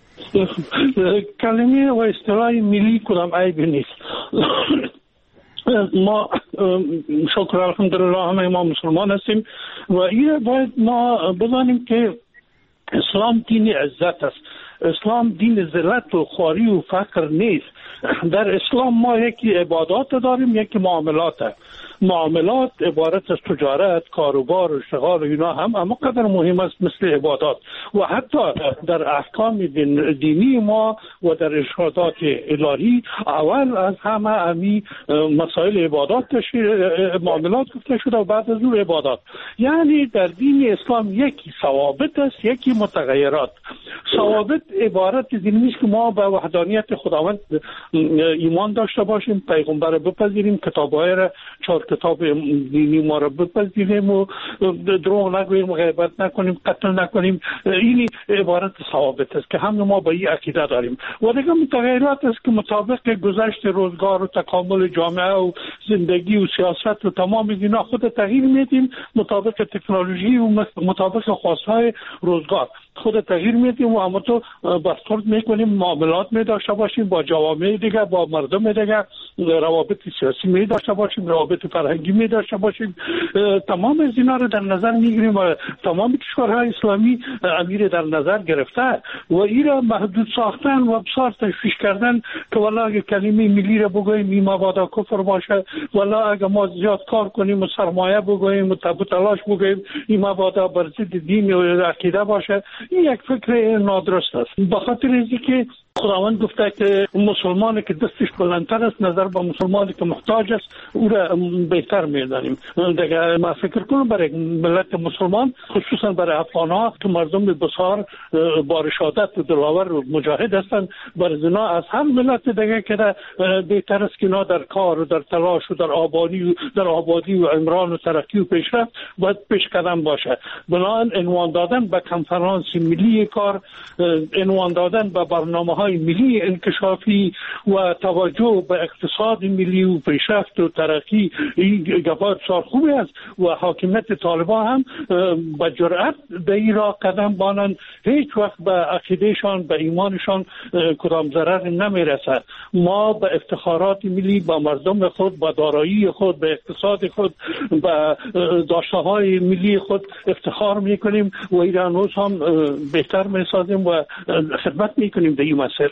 کلمه و اصطلاح ملی کدام عیبی نیست. ما شکر الحمدلله همه ما مسلمان هستیم و این باید ما بدانیم که اسلام دین عزت است. اسلام دین ذلت و خواری و فقر نیست. در اسلام ما یکی عبادات داریم، یکی معاملات هست. معاملات عبارت از تجارت، کاروبار و اشتغال و اینا هم اما قدر مهم است مثل عبادات. و حتی در احکام دینی ما و در ارشادات الهی اول از همه امی مسائل عبادات معاملات گفته شده و بعد از اون عبادات. یعنی در دین اسلام یکی ثوابت است، یکی متغیرات. ثوابت عبارت دین نیست که ما به وحدانیت خداوند ایمان داشته باشیم، پیغمبر بپذیریم، کتاب‌های را 4 کتاب دینی ما را بپذیریم و دروغ نگوییم، غیبت نکنیم، قتل نکنیم. این عبارت ثوابت است که همه ما با این عقیده داریم. و دیگه متغیرات است که مطابق گذشت روزگار و تکامل جامعه و زندگی و سیاست و تمام اینا خود تغییر میدیم مطابق تکنولوژی و مطابق خواستهای روزگار. خود تغییر میدیم و همونطور بازخورد میکنیم، معاملات می داشته باشیم با جوامع دیگه، با مردم دیگه، روابط سیاسی می داشته باشیم، روابط فرهنگی می داشته باشیم. تمام از اینا رو در نظر میگیریم و تمام کشورهای اسلامی امیر در نظر گرفته و این را محدود ساختن و بسیار تشویش کردن که والا اگه کلمه ملی را بگوییم این مبادا کفر باشه، والا اگه ما زیاد کار کنیم و سرمایه بگوییم و تلاش بگوییم این مبادا بر ضد دین و عقیده باشه. این یک فکر نادرست است. به خاطر اینکه خداوند گفته که مسلمانی که دستش بلندتر است نظر به مسلمانی که محتاج است او را بهتر می‌دانیم. دیگه ما فکر کنم برای ملت مسلمان، خصوصا برای افغان‌ها که مردم بسیار با رشادت و دلاور و مجاهد هستند، برای زنا از هم ملت دیگه که بهتر است که اینا در کار و در تلاش و در آبادی و عمران و ترقی و پیشرفت باید پیش قدم باشه. بنابراین عنوان دادن به کنفرانس ملی کار، عنوان دادن به برنامه‌های ملی انکشافی و توجه به اقتصاد ملی و پیشرفت و ترقی، این گپات بسیار خوبی است و حاکمیت طالبان هم با جرأت به این راه قدم بانند. هیچ وقت به عقیدهشان، به ایمانشان کدام ضرر نمیرسد. ما به افتخارات ملی، با مردم خود، با دارایی خود، به اقتصاد خود، به داشته‌های ملی خود افتخار میکنیم و ایران روز هم بهتر میسازیم و خدمت میکنیم به این مسیر.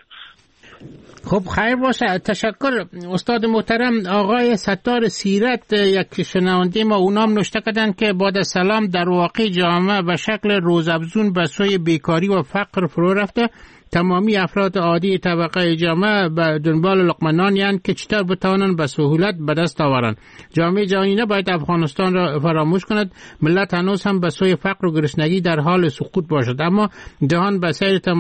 خب خیر باشه، تشکر استاد محترم. آقای ستار سیرت یک شنونده ما اونام نوشته کردن که بعد سلام، در واقع جامعه به شکل روزافزون به سوی بیکاری و فقر فرو رفته. تمامی افراد عادی طبقه جامعه به دنبال لقمه نانی اند که چطور بتوانند به سهولت به دست آورند. جامعه جهانی نباید افغانستان را فراموش کند. ملت هنوز هم به سوی فقر و گرسنگی در حال سقوط باشد، اما جهان به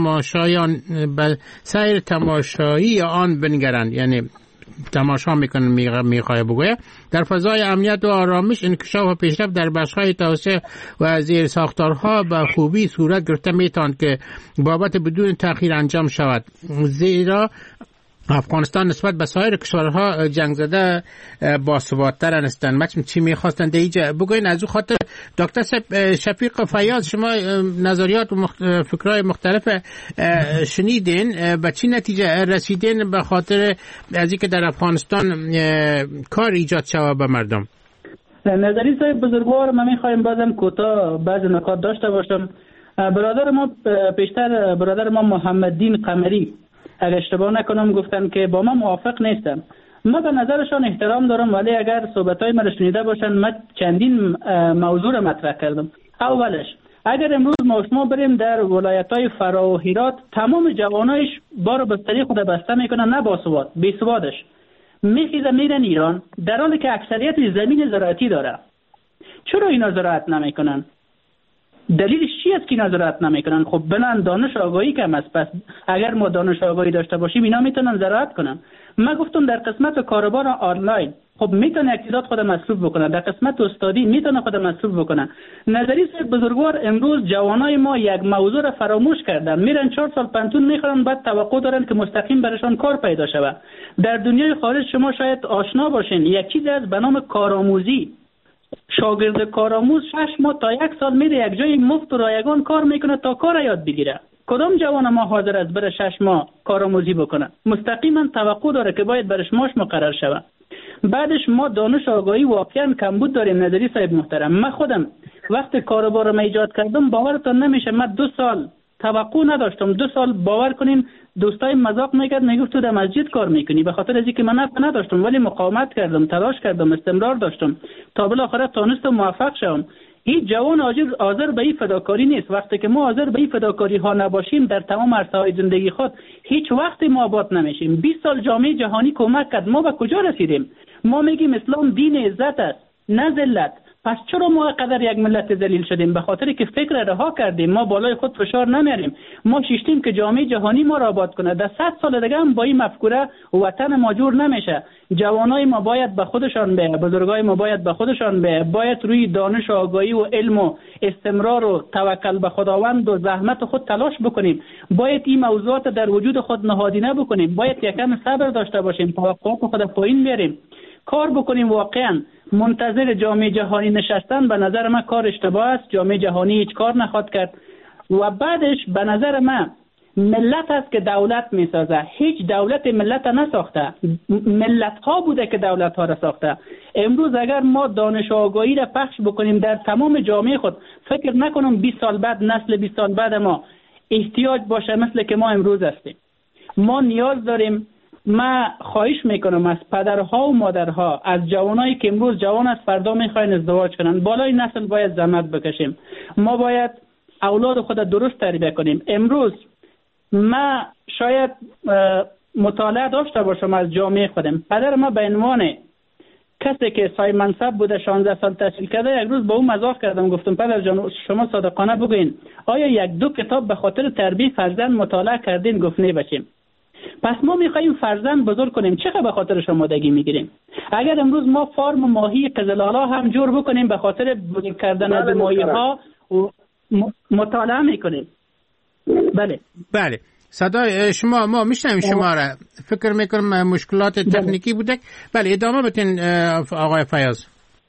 سیر تماشایی آن بنگرند. یعنی تماشا میکنن، میخواه بگویه در فضای امنیت و آرامش انکشاف و پیشرفت در بخش‌های توسعه و زیر ساختارها به خوبی صورت گرفته میتواند که بابت بدون تأخیر انجام شود، زیرا افغانستان نسبت به سایر کشورها جنگ زده باثبات‌تر هستند. مچم چی می‌خواستن دیجا بگوین از او خاطر. دکتر شفیق فیاض، شما نظریات و فکرای مختلف شنیدین، به چی نتیجه رسیدین به خاطر از اینکه در افغانستان کار ایجاد شود به مردم؟ نظری صاحب بزرگوار، ما می‌خوایم بازم کوتاه بعضی نکات داشته باشم. برادر ما محمددین قمری اگر اشتباه نکنم گفتن که با ما موافق نیستم. ما به نظرشان احترام دارم، ولی اگر صحبت‌های ما را شنیده باشن، ما چندین موضوع را مطرح کردم. اولش اگر امروز ما شما بریم در ولایت‌های فرا و هرات، تمام جوانایش بارو بستری خود بسته میکنن، نه باسواد، بیسوادش میخیزن میرن ایران، در حالی که اکثریت زمین زراعتی داره. چرا اینا زراعت نمیکنن؟ دلیلش چی است که اینا زراعت نمیکنن؟ خب بلن دانش آگاهی کم است. پس اگر ما دانش آگاهی داشته باشیم اینا میتونن زراعت کنن. من گفتم در قسمت کاروبار آنلاین خب میتونه اقتصاد خود مصروف بکنه، در قسمت استادی میتونه خود مصروف بکنه. نظری صاحب بزرگوار، امروز جوانای ما یک موضوع را فراموش کردن، میرن 4 سال پنتون میخورن، بعد توقع دارن که مستقیم برشان کار پیدا شود. در دنیای خارج شما شاید آشنا باشین، یک چیزی از به نام کارآموزی. شاگرد کارآموز 6 ماه تا 1 سال میره یک جای مفت و رایگان کار میکنه تا کار یاد بگیره. کدام جوان ما حاضر است بره 6 ماه کارآموزی بکنه؟ مستقیما توقع داره که باید برش معاش مقرر شود. بعدش ما دانش آگاهی واقعا کمبود داریم. نظری صاحب محترم، من خودم وقت کاروبار ما ایجاد کردم، باورتون نمیشه من 2 سال توقع نداشتم. 2 سال باور کنین دوستای مذاق میکرد، میگفت تو در مسجد کار میکنی، به خاطر از اینکه من نداشتم، ولی مقاومت کردم، تلاش کردم، استمرار داشتم تا بالاخره تونستم موفق شوم. هیچ جوان حاضر به این فداکاری نیست. وقتی که ما حاضر به این فداکاری ها نباشیم در تمام عرصه‌های زندگی خود، هیچ وقت ما آباد نمیشیم. 20 سال جامعه جهانی کمک کرد، ما به کجا رسیدیم؟ ما میگیم اسلام دین عزت است نه ذلت. پس چرا ما قدر یک ملت ذلیل شدیم؟ به خاطر که فکر رها کردیم، ما بالای خود فشار نمیاریم. ما شیشتیم که جامعه جهانی ما را آباد کنه. در 100 سال دیگه هم با این مفکوره وطن ما جور نمیشه. جوانای ما باید به خودشان به، بزرگای ما باید به خودشان به، باید روی دانش و آگاهی و علم و استمرار و توکل به خداوند و زحمت خود تلاش بکنیم. باید این موضوعات در وجود خود نهادینه بکنیم. باید یکم صبر داشته باشیم، توقعات خود پایین بیاریم، کار بکنیم. واقعا منتظر جامعه جهانی نشستن به نظر من کار اشتباه است. جامعه جهانی هیچ کار نخواهد کرد. و بعدش به نظر من ملت است که دولت میسازه. هیچ دولت ملت نساخته، ملت ها بوده که دولت ها را ساخته. امروز اگر ما دانش و آگاهی را پخش بکنیم در تمام جامعه خود، فکر نکنم 20 سال بعد، نسل 20 سال بعد ما احتیاج باشه مثل که ما امروز هستیم. ما نیاز داریم. من خواهش میکنم از پدرها و مادرها، از جوانایی که امروز جوان است فردا میخواین ازدواج کنن، بالای نسل باید زحمت بکشیم. ما باید اولاد خود درست تربیت کنیم. امروز ما شاید مطالعه داشته باشم از جامعه خودم. پدر ما به عنوان کسی که صاحب منصب بوده 16 سال تحصیل کرده، یک روز با اون مزاح کردم، گفتم پدر جان شما صادقانه بگوین آیا یک دو کتاب به خاطر تربیت فرزند مطالعه کردین؟ گفت نه بچیم. پس ما میخوایم فرزند بزرگ کنیم، چقدر به خاطرش آمادگی میگیریم؟ اگر امروز ما فارم ماهی قزلالا هم جور بکنیم به خاطر بزرگ کردن ماهی ها مطالعه میکنیم. بله صدای شما ما میشنویم شما را. فکر میکنم مشکلات تکنیکی بوده. بله ادامه بدین آقای فیاض.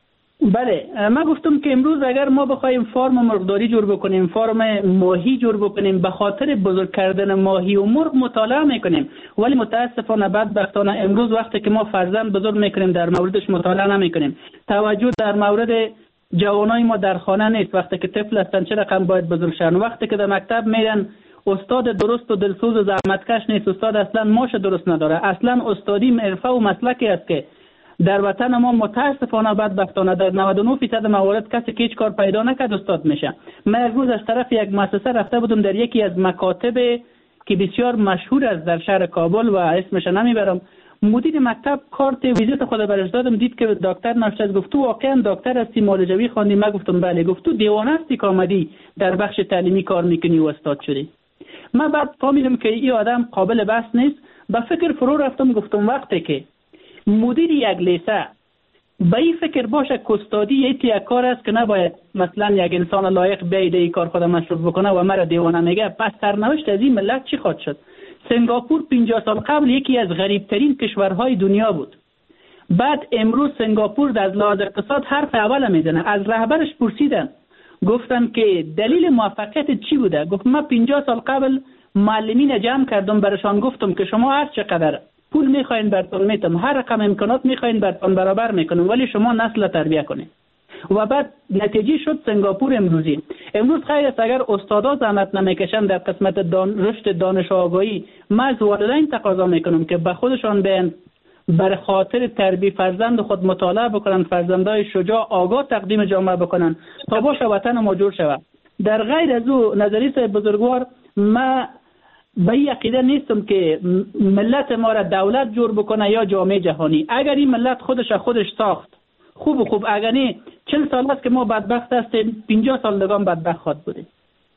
بله من گفتم که امروز اگر ما بخوایم فارم مرغداری جور بکنیم، فارم ماهی جور بکنیم، به خاطر بزرگ کردن ماهی و مرغ مطالعه میکنیم، ولی متاسفانه بدبختانه امروز وقتی که ما فرزند بزرگ میکنیم در موردش مطالعه نمیکنیم. توجه در مورد جوانای ما در خانه نیست. وقتی که طفل هستن چه رقم باید بزرگ شن، وقتی که در مکتب میرن استاد درست و دلسوز و زحمتکش نیست. استاد اصلا ماش درست نداره. اصلا استادی حرفه و مسلکی است که در وطن ما متاسفانه بدبختانه در 99% موارد کسی که هیچ کار پیدا نکرد استاد میشه. من یک روز از طرف یک مؤسسه رفته بودم در یکی از مکاتب که بسیار مشهور است در شهر کابل و اسمش نمیبرم. مدیر مکتب کارت ویزیت خود برش دادم، دید که دکتر نوشته، گفت تو واقعا دکتر هستی معالجوی خواندی؟ من گفتم بله. گفت تو دیوانه هستی که آمدی در بخش تعلیمی کار میکنی و استاد شدی؟ من بعد فهمیدم که این آدم قابل بحث نیست. به فکر فرو رفتم، گفتم وقتی که مدیر یک لیسه به این فکر باشه که استادی یک کار است که نباید مثلا یک انسان لایق بیاید این کار خود مشروع بکنه و مرا دیوانه میگه، پس سرنوشت از این ملت چی خواهد شد؟ سنگاپور 50 سال قبل یکی از غریبترین کشورهای دنیا بود. بعد امروز سنگاپور از لحاظ اقتصاد حرف اول میزنه. از رهبرش پرسیدن، گفتن که دلیل موفقیت چی بوده؟ گفت من 50 سال قبل معلمین جمع کردم، برشان گفتم که شما هر چقدر پول میخواین براتون میتم، هر رقم امکانات میخواین براتون برابر میکنم، ولی شما نسل تربیت کنید. و بعد نتیجه شد سنگاپور امروزی. امروز خیر است اگر استادا زحمت نمیکشن در قسمت رشد دانش و آگاهی. من از والدین تقاضا میکنم که به خودشان بیان بر خاطر تربیت فرزند خود مطالعه بکنن، فرزندای شجاع آگاه تقدیم جامعه بکنن تا باشه وطن ما جور شود. در غیر از او نظریه بزرگوار، من به این عقیده نیستم که ملت ما را دولت جور بکنه یا جامعه جهانی. اگر این ملت خودش ساخت خوب، اگر نه 40 سال است که ما بدبخت هستیم، 50 سال دیگه بدبخت خواهد بودیم.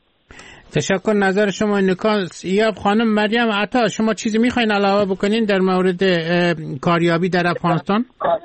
تشکر. نظر شما نکاس. یا خانم مریم عطا، شما چیزی میخواین علاوه بکنین در مورد کاریابی در افغانستان؟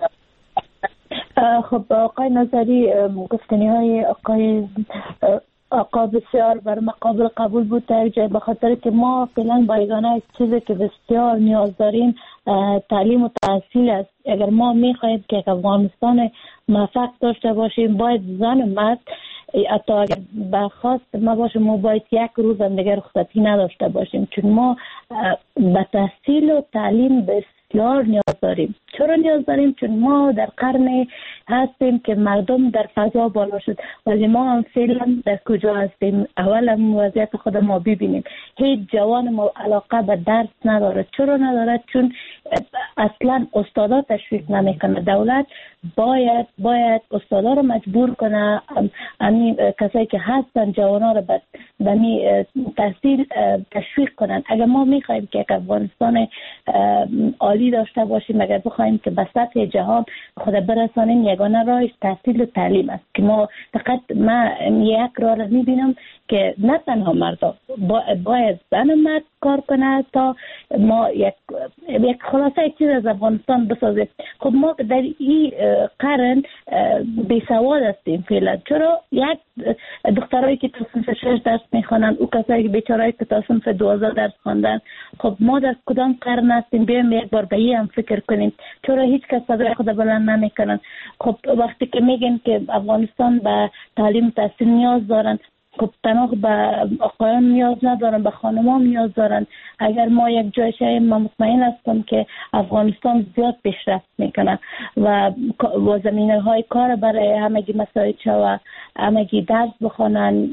خب آقای نظری، گفتنی های آقا بسیار بر مقابل قبول بود در جای، به خاطر که ما فعلا بایگانه چیزی که بسیار نیاز داریم تعلیم و تحصیل است. اگر ما میخواهیم که افغانستان موفق داشته باشیم، باید زن و مرد حتی اگر برخواست ما باشیم، ما باید یک روز هم دیگر رخصتی نداشته باشیم، چون ما به تحصیل و تعلیم بسیار نیاز داریم. چرا نیاز داریم؟ چون ما در قرن هستیم که مردم در فضا بالا شد، ولی ما هم فعلا در کجا هستیم؟ اول هم وضعیت خود ما ببینیم. هیچ جوان ما علاقه به درس نداره. چرا نداره؟ چون اصلا استادا تشویق نمیکنه. دولت باید استادا رو مجبور کنه، کسایی که هستن جوانا رو به تحصیل تشویق کنن. اگر ما میخوایم که افغانستان عالی داشته باشیم، اگر بخوایم که به سطح جهان خود برسانیم، یگانه راهش تحصیل و تعلیم است که ما فقط یک راه رو میبینم که نه تنها مردا، باید زن و مرد کار کنه تا ما یک خلاصه چیز از افغانستان بسازیم. خب ما در این قرن بیسواد هستیم فعلا. چرا؟ یک دخترایی که تا صنف 6 درس میخوانن، او کسایی که بیچارهایی که تا صنف 12 درس خواندن. خب ما در کدام قرن هستیم؟ بیایم یک بار به این هم فکر کنیم. چرا هیچ کس صدای خود بلند نمیکنن؟ خب وقتی که میگن که افغانستان به تعلیم تحصیل نیاز دارن، خب تنها به آقایان نیاز ندارن، به خانمان نیاز دارن. اگر ما یک جای شویم، من مطمئن هستم که افغانستان زیاد پیشرفت میکنه و زمینه های کار برای همگی مساعد شود، همگی درس بخونن،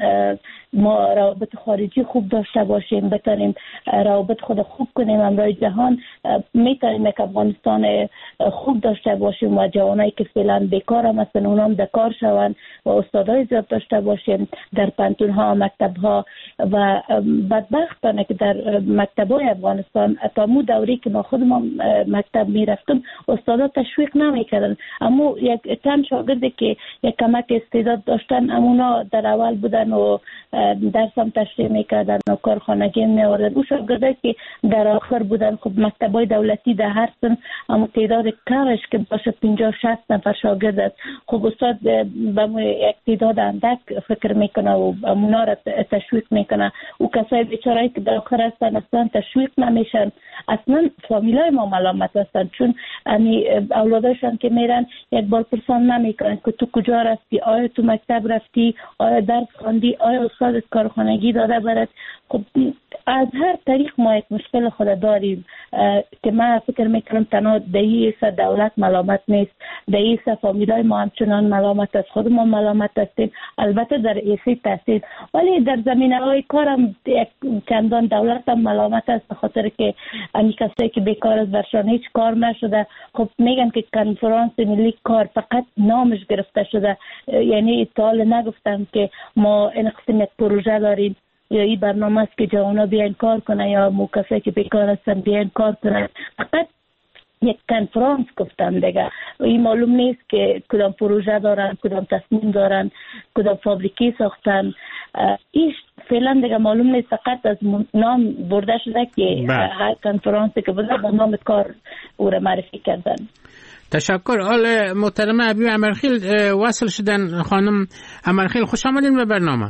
ما روابط خارجی خوب داشته باشیم، بتونیم روابط خود خوب کنیم امروز جهان، میتونیم که افغانستان خوب داشته باشیم و جوانایی که فعلا بیکار هم هستن اونام در کار شوند و استادای زیاد داشته باشیم در پانتون ها، مکتب ها. و بدبختانه که در مکتب های افغانستان تا مو دوری که ما خودمون مکتب میرفتم استادا تشویق نمیکردن، اما یک تن شاگردی که یک کمک استعداد داشتن امونا در اول بودن و درس هم تشریح میکردن و کارخانگی میوردن. او شاگردی که در آخر بودن، خب مکتب های دولتی در هر سن اما تعداد کارش که باشه 50-60 نفر شاگرد است. خب استاد به یک تعداد اندک فکر میکنه و امونا را تشویق میکنه. او کسای بیچارهایی که در آخر هستن اصلا تشویق نمیشن، اصلا فامیلای ما ملامت هستن، چون اولاداشان که میرن یک بار پرسان نمیکنن که تو کجا رفتی، آیا تو مکتب رفتی، آیا درس خواندی، آیا استاد کارخانگی داده برات. خب از هر طریق ما یک مشکل خود داریم که من فکر میکنم تنها دهیسه دولت ملامت نیست، دهیسه فامیلای ما همچنان ملامت است، خود ما ملامت هستیم، البته در ایسی تحصیل، ولی در زمینه های کارم چندان دولت هم ملامت است، به خاطر که امی کسایی که بیکار است برشان هیچ کار نشده. خب میگن که کنفرانس ملی کار فقط نامش گرفته شده، یعنی اطلاع نگفتن که ما این قسم یک پروژه داریم یا این برنامه است که جوانا بیان کار کنه یا مو کسایی که بیکار هستن بیان کار کنه. فقط یک کنفرانس گفتن دیگه، این معلوم نیست که کدام پروژه دارن، کدام تصمیم دارن، کدام فابریکی ساختن. ایش فعلا دیگه معلوم نیست، فقط از نام برده شده که هر کنفرانسی که بوده با نام کار او را معرفی کردن. تشکر. آل محترم ابی امرخیل وصل شدن. خانم امرخیل خوش آمدین به برنامه.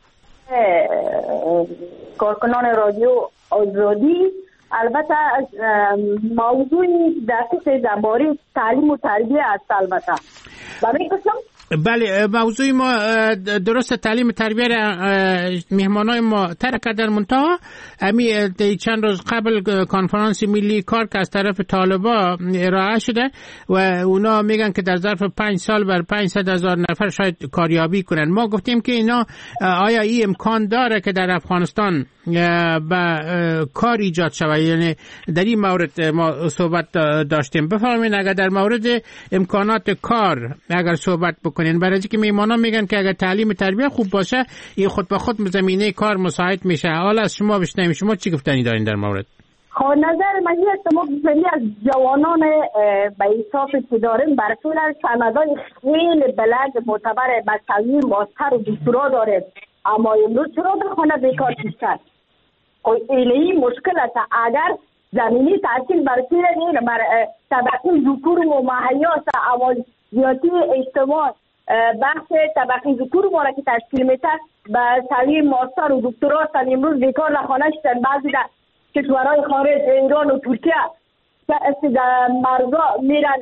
کارکنان رادیو آزادی، البته موضوع دقیق درباره تعلیم و تربیه است. البته برای قسم بله، موضوع ما درست تعلیم تربیه مهمانای ما ترک کردن، منتها امی چند روز قبل کنفرانس ملی کار که از طرف طالبا ارائه شده و اونا میگن که در ظرف 5 سال بر 500,000 نفر شاید کاریابی کنن. ما گفتیم که اینا آیا این امکان داره که در افغانستان با کار ایجاد شود؟ یعنی در این مورد ما صحبت داشتیم. بفرمایید اگر در مورد امکانات کار اگر صحبت بکنین، برای اینکه میمانا میگن که اگر تعلیم تربیه خوب باشه این خود به خود زمینه کار مساعد میشه. حالا از شما بشنویم، شما چی گفتنی دارین در مورد؟ خب نظر من است ما بسیاری از جوانان به حساب که داریم برطول سندای خیلی بلند معتبر بکالوری ماستر و دکترا داره، اما امروز چرا در خانه بیکار هستند؟ این مشکل است. اگر زمینی تحصیل برطول بر طبقه ذکور و مهیاس اولویتی اجتماع بحث طبقه ذکور ما را که تشکیل میده به سوی ماستر و دکترا هستند، امروز بیکار در خانه هستند. بعضی در کشورهای خارج ایران و ترکیه در مرزا میرن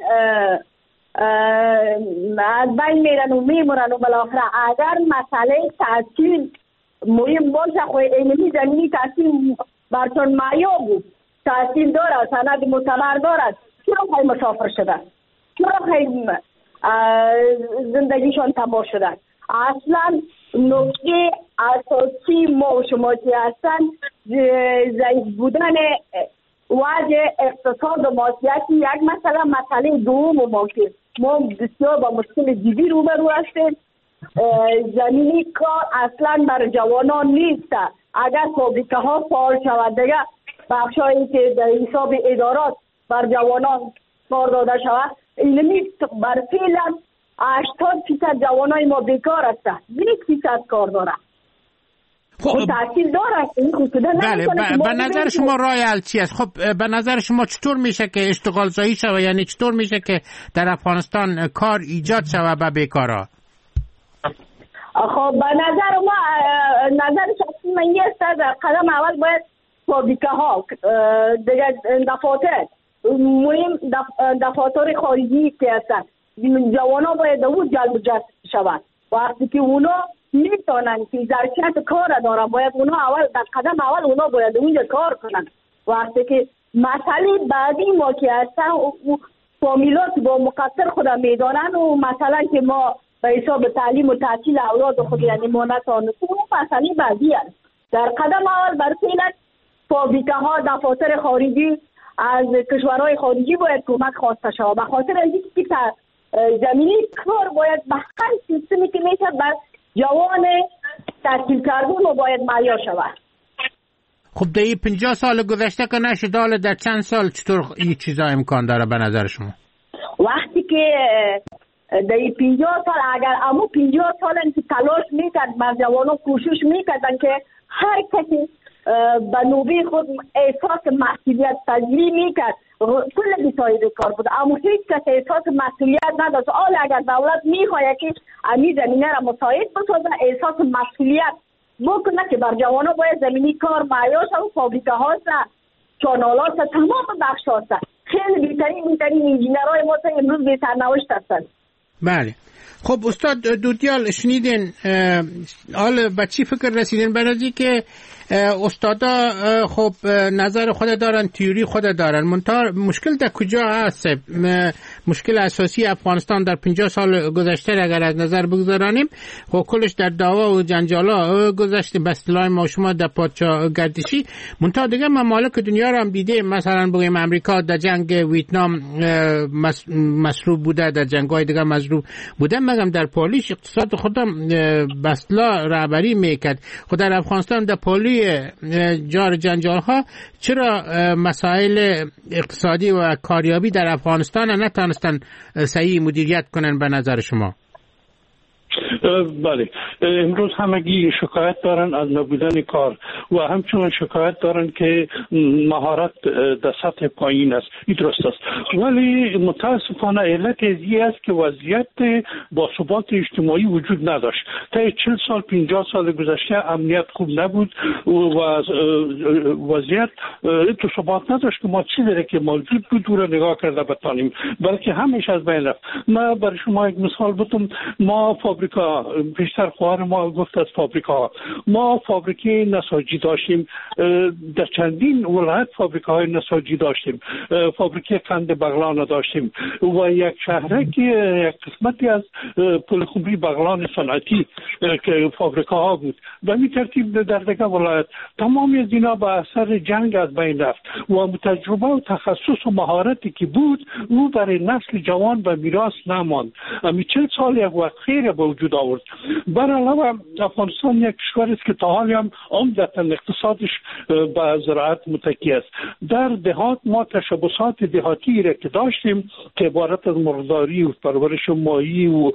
از بین میرن و میمونن و بالاخره اگر مسئله تحصیل مهم باشه خو علمی زمینی تحصیل برچون معیار بود، تحصیل دارد، سند معتبر دارد، چرا خیلی مسافر شده؟ چرا خیلی زندگیشان تباه شده؟ اصلا نکته اساسی ما و شما که هستن ضعیف بودن وضع اقتصاد و مادیاتی یک مسئله دوم ما که ما بسیار با مشکل جدی روبرو هستیم. زمینی کار اصلا بر جوانان نیست. اگر فابریکه ها فعال شود دیگه بخشایی که در حساب ادارات بر جوانان کار داده شود علمی بر فعلا 80% جوانای ما بیکار هستند، 20% کار دارند. خب تحصیل دارند. بله، به نظر شما رای حل چی است؟ خب به نظر شما چطور میشه که اشتغال زایی شود؟ یعنی چطور میشه که در افغانستان کار ایجاد شود به بیکارا؟ خب به نظر ما نظر شخصی من است قدم اول باید فابریکه ها دیگه دفاتر مهم دفاتر خارجی که هستن جوانا باید او جلب جذب شود. وقتی که اونا میتونن که ظرفیت کار دارن، باید اونا اول در قدم اول اونا باید اونجا کار کنن. وقتی که مسئله بعدی ما که هستن فامیلات با مقصر خود میدانن و مثلا که ما به حساب تعلیم و تحصیل اولاد خود یعنی ما نتانستیم، اون مسئله بعدی است. در قدم اول بر فعلا فابریکه ها دفاتر خارجی از کشورهای خارجی باید کمک خواسته شود، به خاطر اینکه زمینی کار باید به هر سیستمی که میشه بر جوان تحصیل کردن و باید مهیا شود. خب در 50 سال گذشته که نشد، حالا در چند سال چطور این چیزا امکان داره به نظر شما؟ وقتی که در 50 سال اگر امو 50 سال که تلاش میکرد بر جوانان کوشش میکردن که هر کسی به نوبه خود احساس مسئولیت پذیری میکرد، کل بی‌ساید کار بود، اما هیچ کس احساس مسئولیت نداشت. حالا اگر دولت میخواهد که امی زمینه را مساعد بسازه، احساس مسئولیت بکنه که بر جوانان باید زمینی کار معیار شد، فابریکه هاست، چانالات، تمام بخش هاست. خیلی بیترین انجینرهای ما امروز به سرنوشت هستند. بله. خب استاد دودیال شنیدین، حالا به چی فکر رسیدین؟ برای که استادا خب نظر خود دارن، تیوری خود دارن، منتها مشکل در کجا هست؟ مشکل اساسی افغانستان در 50 سال گذشته اگر از نظر بگذارانیم، خب کلش در دعوا و جنجالا گذشته، به اصطلاح ما شما در پادشاه گردشی. منتها دیگه ممالک دنیا رو هم دیده، مثلا بگیم امریکا در جنگ ویتنام مصروف بوده، در جنگ‌های دیگه مصروف بوده، مگم در پالیش اقتصاد خودم به اصطلاح رهبری میکرد. خود در افغانستان در پالی جار جنجال ها چرا مسائل اقتصادی و کاریابی در افغانستان نتونستن صحیح مدیریت کنن به نظر شما؟ بله، امروز همگی شکایت دارن از نبودن کار و همچنان شکایت دارن که مهارت در سطح پایین است. این درست است، ولی متاسفانه علت این است که وضعیت باثبات اجتماعی وجود نداشت. تا 40 سال 50 سال گذشته امنیت خوب نبود و وضعیت تو ثبات نداشت که ما چی داره که موجود بود رو نگاه کرده بتانیم، بلکه همیشه از بین رفت. من برای شما یک مثال بتونم، ما فابریکا، بیشتر خواهر ما گفت از فابریکا، ما فابریکه نساجی داشتیم، در چندین ولایت فابریکه های نساجی داشتیم، فابریکه قند بغلان داشتیم و یک شهرک یک قسمتی از پلخمری بغلان صنعتی که فابریکه ها بود. به این ترتیب در دیگر ولایت تمامی از اینا به اثر جنگ از بین رفت و تجربه و تخصص و مهارتی که بود او برای نسل جوان به میراث نماند. امی 40 سال یک وقت خیر به وجود آورد. بر علاوه افغانستان یک کشور است که تا حالی هم عمدتاً اقتصادش به زراعت متکی است. در دهات ما تشبثات دهاتی را که داشتیم که عبارت از مرغداری و پرورش ماهی و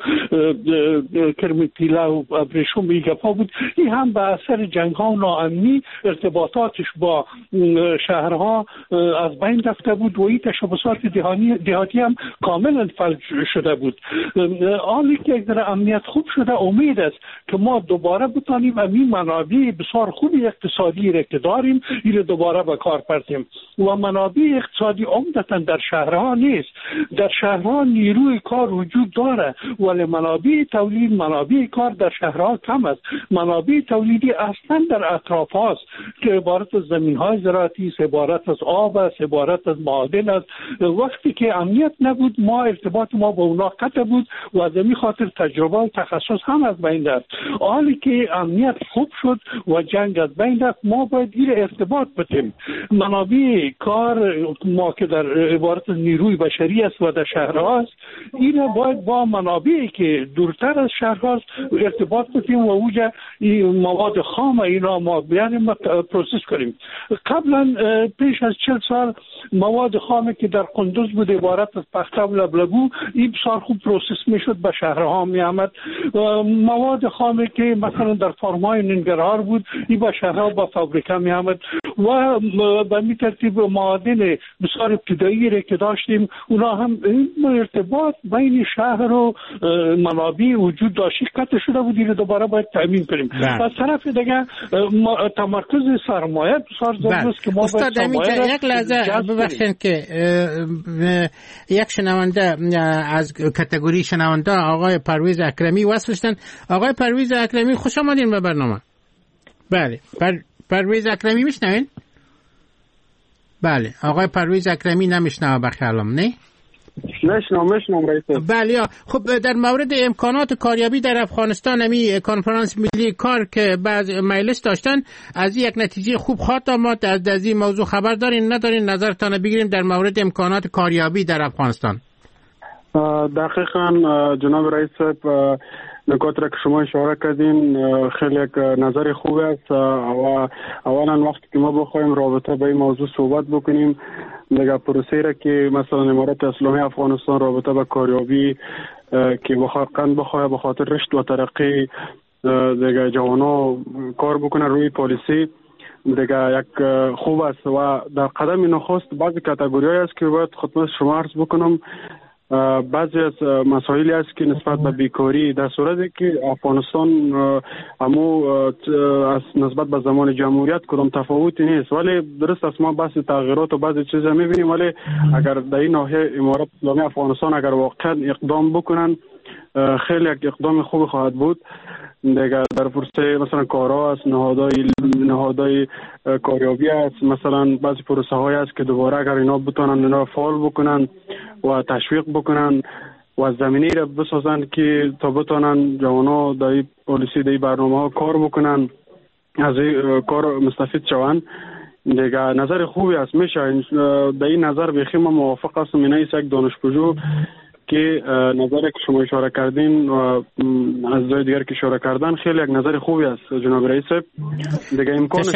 کرم پیله و ابریشم ایگپا بود. این هم به اثر جنگ ها و ناامنی ارتباطاتش با شهرها از بین رفته بود و این تشبثات دهاتی هم کاملا فلج شده بود. حالی که یک در امنیت خوب شده، امید است که ما دوباره بتانیم این منابع بسیار خوبی اقتصادی را که داریم این دوباره به کار پرتیم. و منابع اقتصادی عمدتاً در شهرها نیست. در شهرها نیروی کار وجود داره ولی منابع تولید، منابع کار در شهرها کم است. منابع تولیدی اصلا در اطراف هاست که عبارت از زمین های زراعتی است، عبارت از آب است، عبارت از معادن است. وقتی که امنیت نبود ما ارتباط ما با اونا قطع بود و از این خاطر تجربه و تخصص هم از بین رفت. حالی که امنیت خوب شد و جنگ از بین رفت ما باید این ارتباط بتیم. منابع کار ما که در عبارت از نیروی بشری است و در شهرها است، این باید با منابعی که دورتر از شهرها ارتباط بتیم و اوجه مواد خام اینا ما بیاریم پروسس کنیم. قبلا پیش از 40 سال مواد خامی که در قندوز بود عبارت از پخته و لبلبو این بسیار خوب پروسس میشد به شهرها می آمد. مواد خامی که مثلا در فرمای ننگرهار بود این به شهرها با فابریکه می آمد و به می ترتیب معادن بسیار ابتدایی را که داشتیم اونا هم ارتباط بین شهر و منابع وجود داشتی قطع شده بود، این دوباره باید تامین کنیم. از طرف دیگه تمرکز سرمایه بسیار ضروری است که ما استاد یک لحظه ببخشید که یک شنونده از کاتگوری شنونده آقای پرویز اکرمی وصل شدن. آقای پرویز اکرمی خوش آمدین به برنامه. بله پرویز اکرمی میشنوین؟ بله آقای پرویز اکرمی نمیشنوه بخیالم نه؟ نشنم رئیس. بله خب در مورد امکانات کاریابی در افغانستان همی کنفرانس ملی کار که بعض مجلس داشتن از یک نتیجه خوب خواهد آمد. از این موضوع خبر دارین ندارین؟ نظرتان بگیریم در مورد امکانات کاریابی در افغانستان. دقیقاً جناب رئیس صاحب نکات را که شما اشاره کردین خیلی یک نظر خوب است. اولا وقتی که ما بخوایم رابطه به این موضوع صحبت بکنیم دیگه پروسه را که مثلا امارات اسلامی افغانستان رابطه به کاریابی که بخواه به خاطر رشد و ترقی دیگه جوانا کار بکنه روی پالیسی دیگه یک خوب است و در قدم نخست بعضی کاتگوری است که باید خدمت شما عرض بکنم. بعضی از مسائلی است که نسبت به بیکاری در صورتی که افغانستان امو از نسبت به زمان جمهوریت کدام تفاوتی نیست، ولی درست است ما بحث تغییرات و بعضی چیزا میبینیم، ولی اگر در این ناحیه امارات اسلامی افغانستان اگر واقعا اقدام بکنن خیلی یک اقدام خوب خواهد بود. دیگه در پروسه مثلا کارها است، نهادهای کاریابی است، مثلا بعضی پروسه های است که دوباره اگر اینا بتونن اینا فعال بکنن و تشویق بکنن و زمینه را بسازن که تا بتونن جوانا در این پالیسی در این برنامه ها کار بکنن، از این کار مستفید شوند. دیگه نظر خوبی است. میشه در این نظر بخیم ما موافق هستم. اینا یک دانشپژوه که نظری که شما اشاره کردین و از جای دیگر که اشاره کردن خیلی یک نظر خوبی است جناب رئیس. دیگه امکانش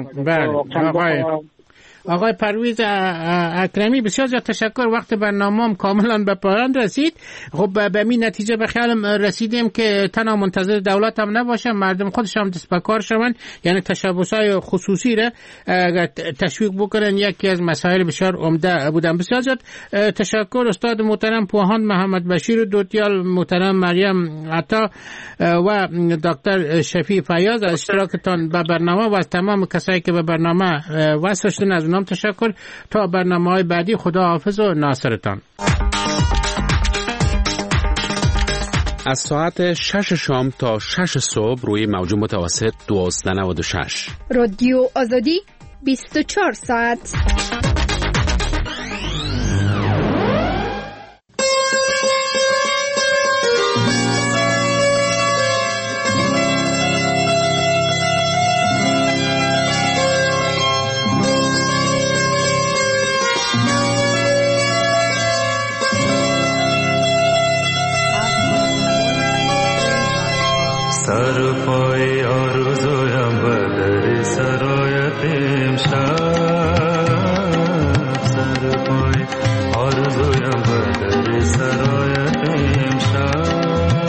هست. آقای پرویز اکرمی بسیار زیاد تشکر. وقت برنامه کاملا به پایان رسید. خب به این نتیجه به خیالم رسیدیم که تنها منتظر دولت هم نباشه، مردم خودش هم دست به کار شون، یعنی تشبس‌های خصوصی را تشویق بکنن. یکی از مسائل بسیار عمده بودن. بسیار زیاد تشکر استاد محترم پوهان محمد بشیر دوتیال، محترم مریم عطا و دکتر شفیع فیاض از اشتراکتان به برنامه و از تمام کسایی که به برنامه وصل شدن از اونام تشکر. تا برنامه‌های بعدی خدا حافظ و ناصرتان. از ساعت 6 شام تا 6 صبح روی موج متوسط 1296 رادیو آزادی 24 ساعت. سر پای آرزویم بدر سرایت امشب، سر پای آرزویم بدر سرایت امشب،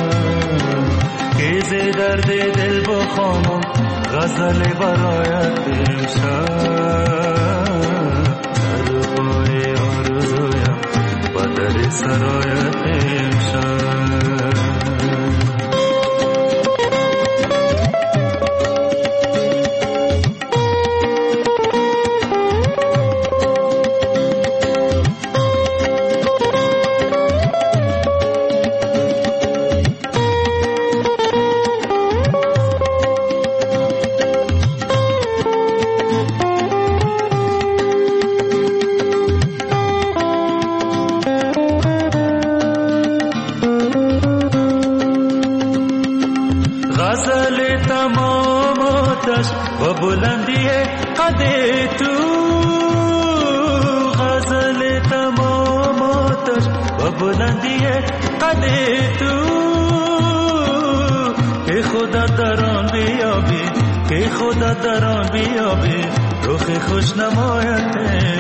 که ز درد دل بخوانم غزل برایت امشب، سر پای آرزویم بدر سرایت امشب. و بلندی قد تو غزل تمام آتش و بلندی قد تو، که خدا در آن بیابی، که خدا در آن بیابی رخ خوش نمایت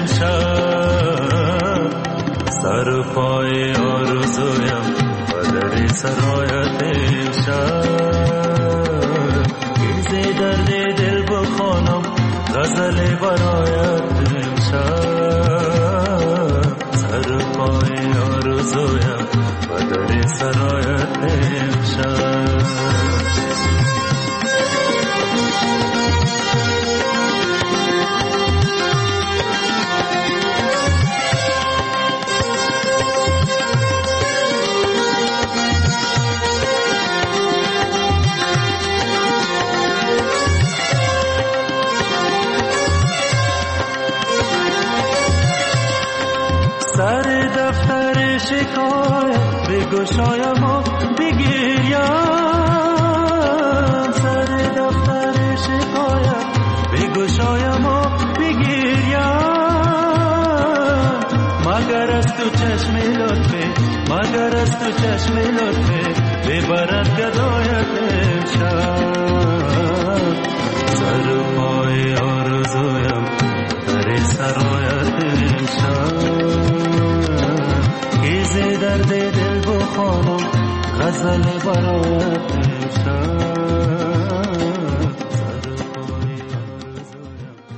امشب، سر پای آرزویم و در سرایت امشب، که ز درد دل بخوانم غزل برایت امشب سر پای آرزویم و در سرایت امشب سر دفتر شکایت بگشایم و بگیریم سر دفتر شکایت بگشایم و بگیریم مگر از تو چشم لطفه مگر از تو چشم لطفه ببرد گدایت امشب سر پای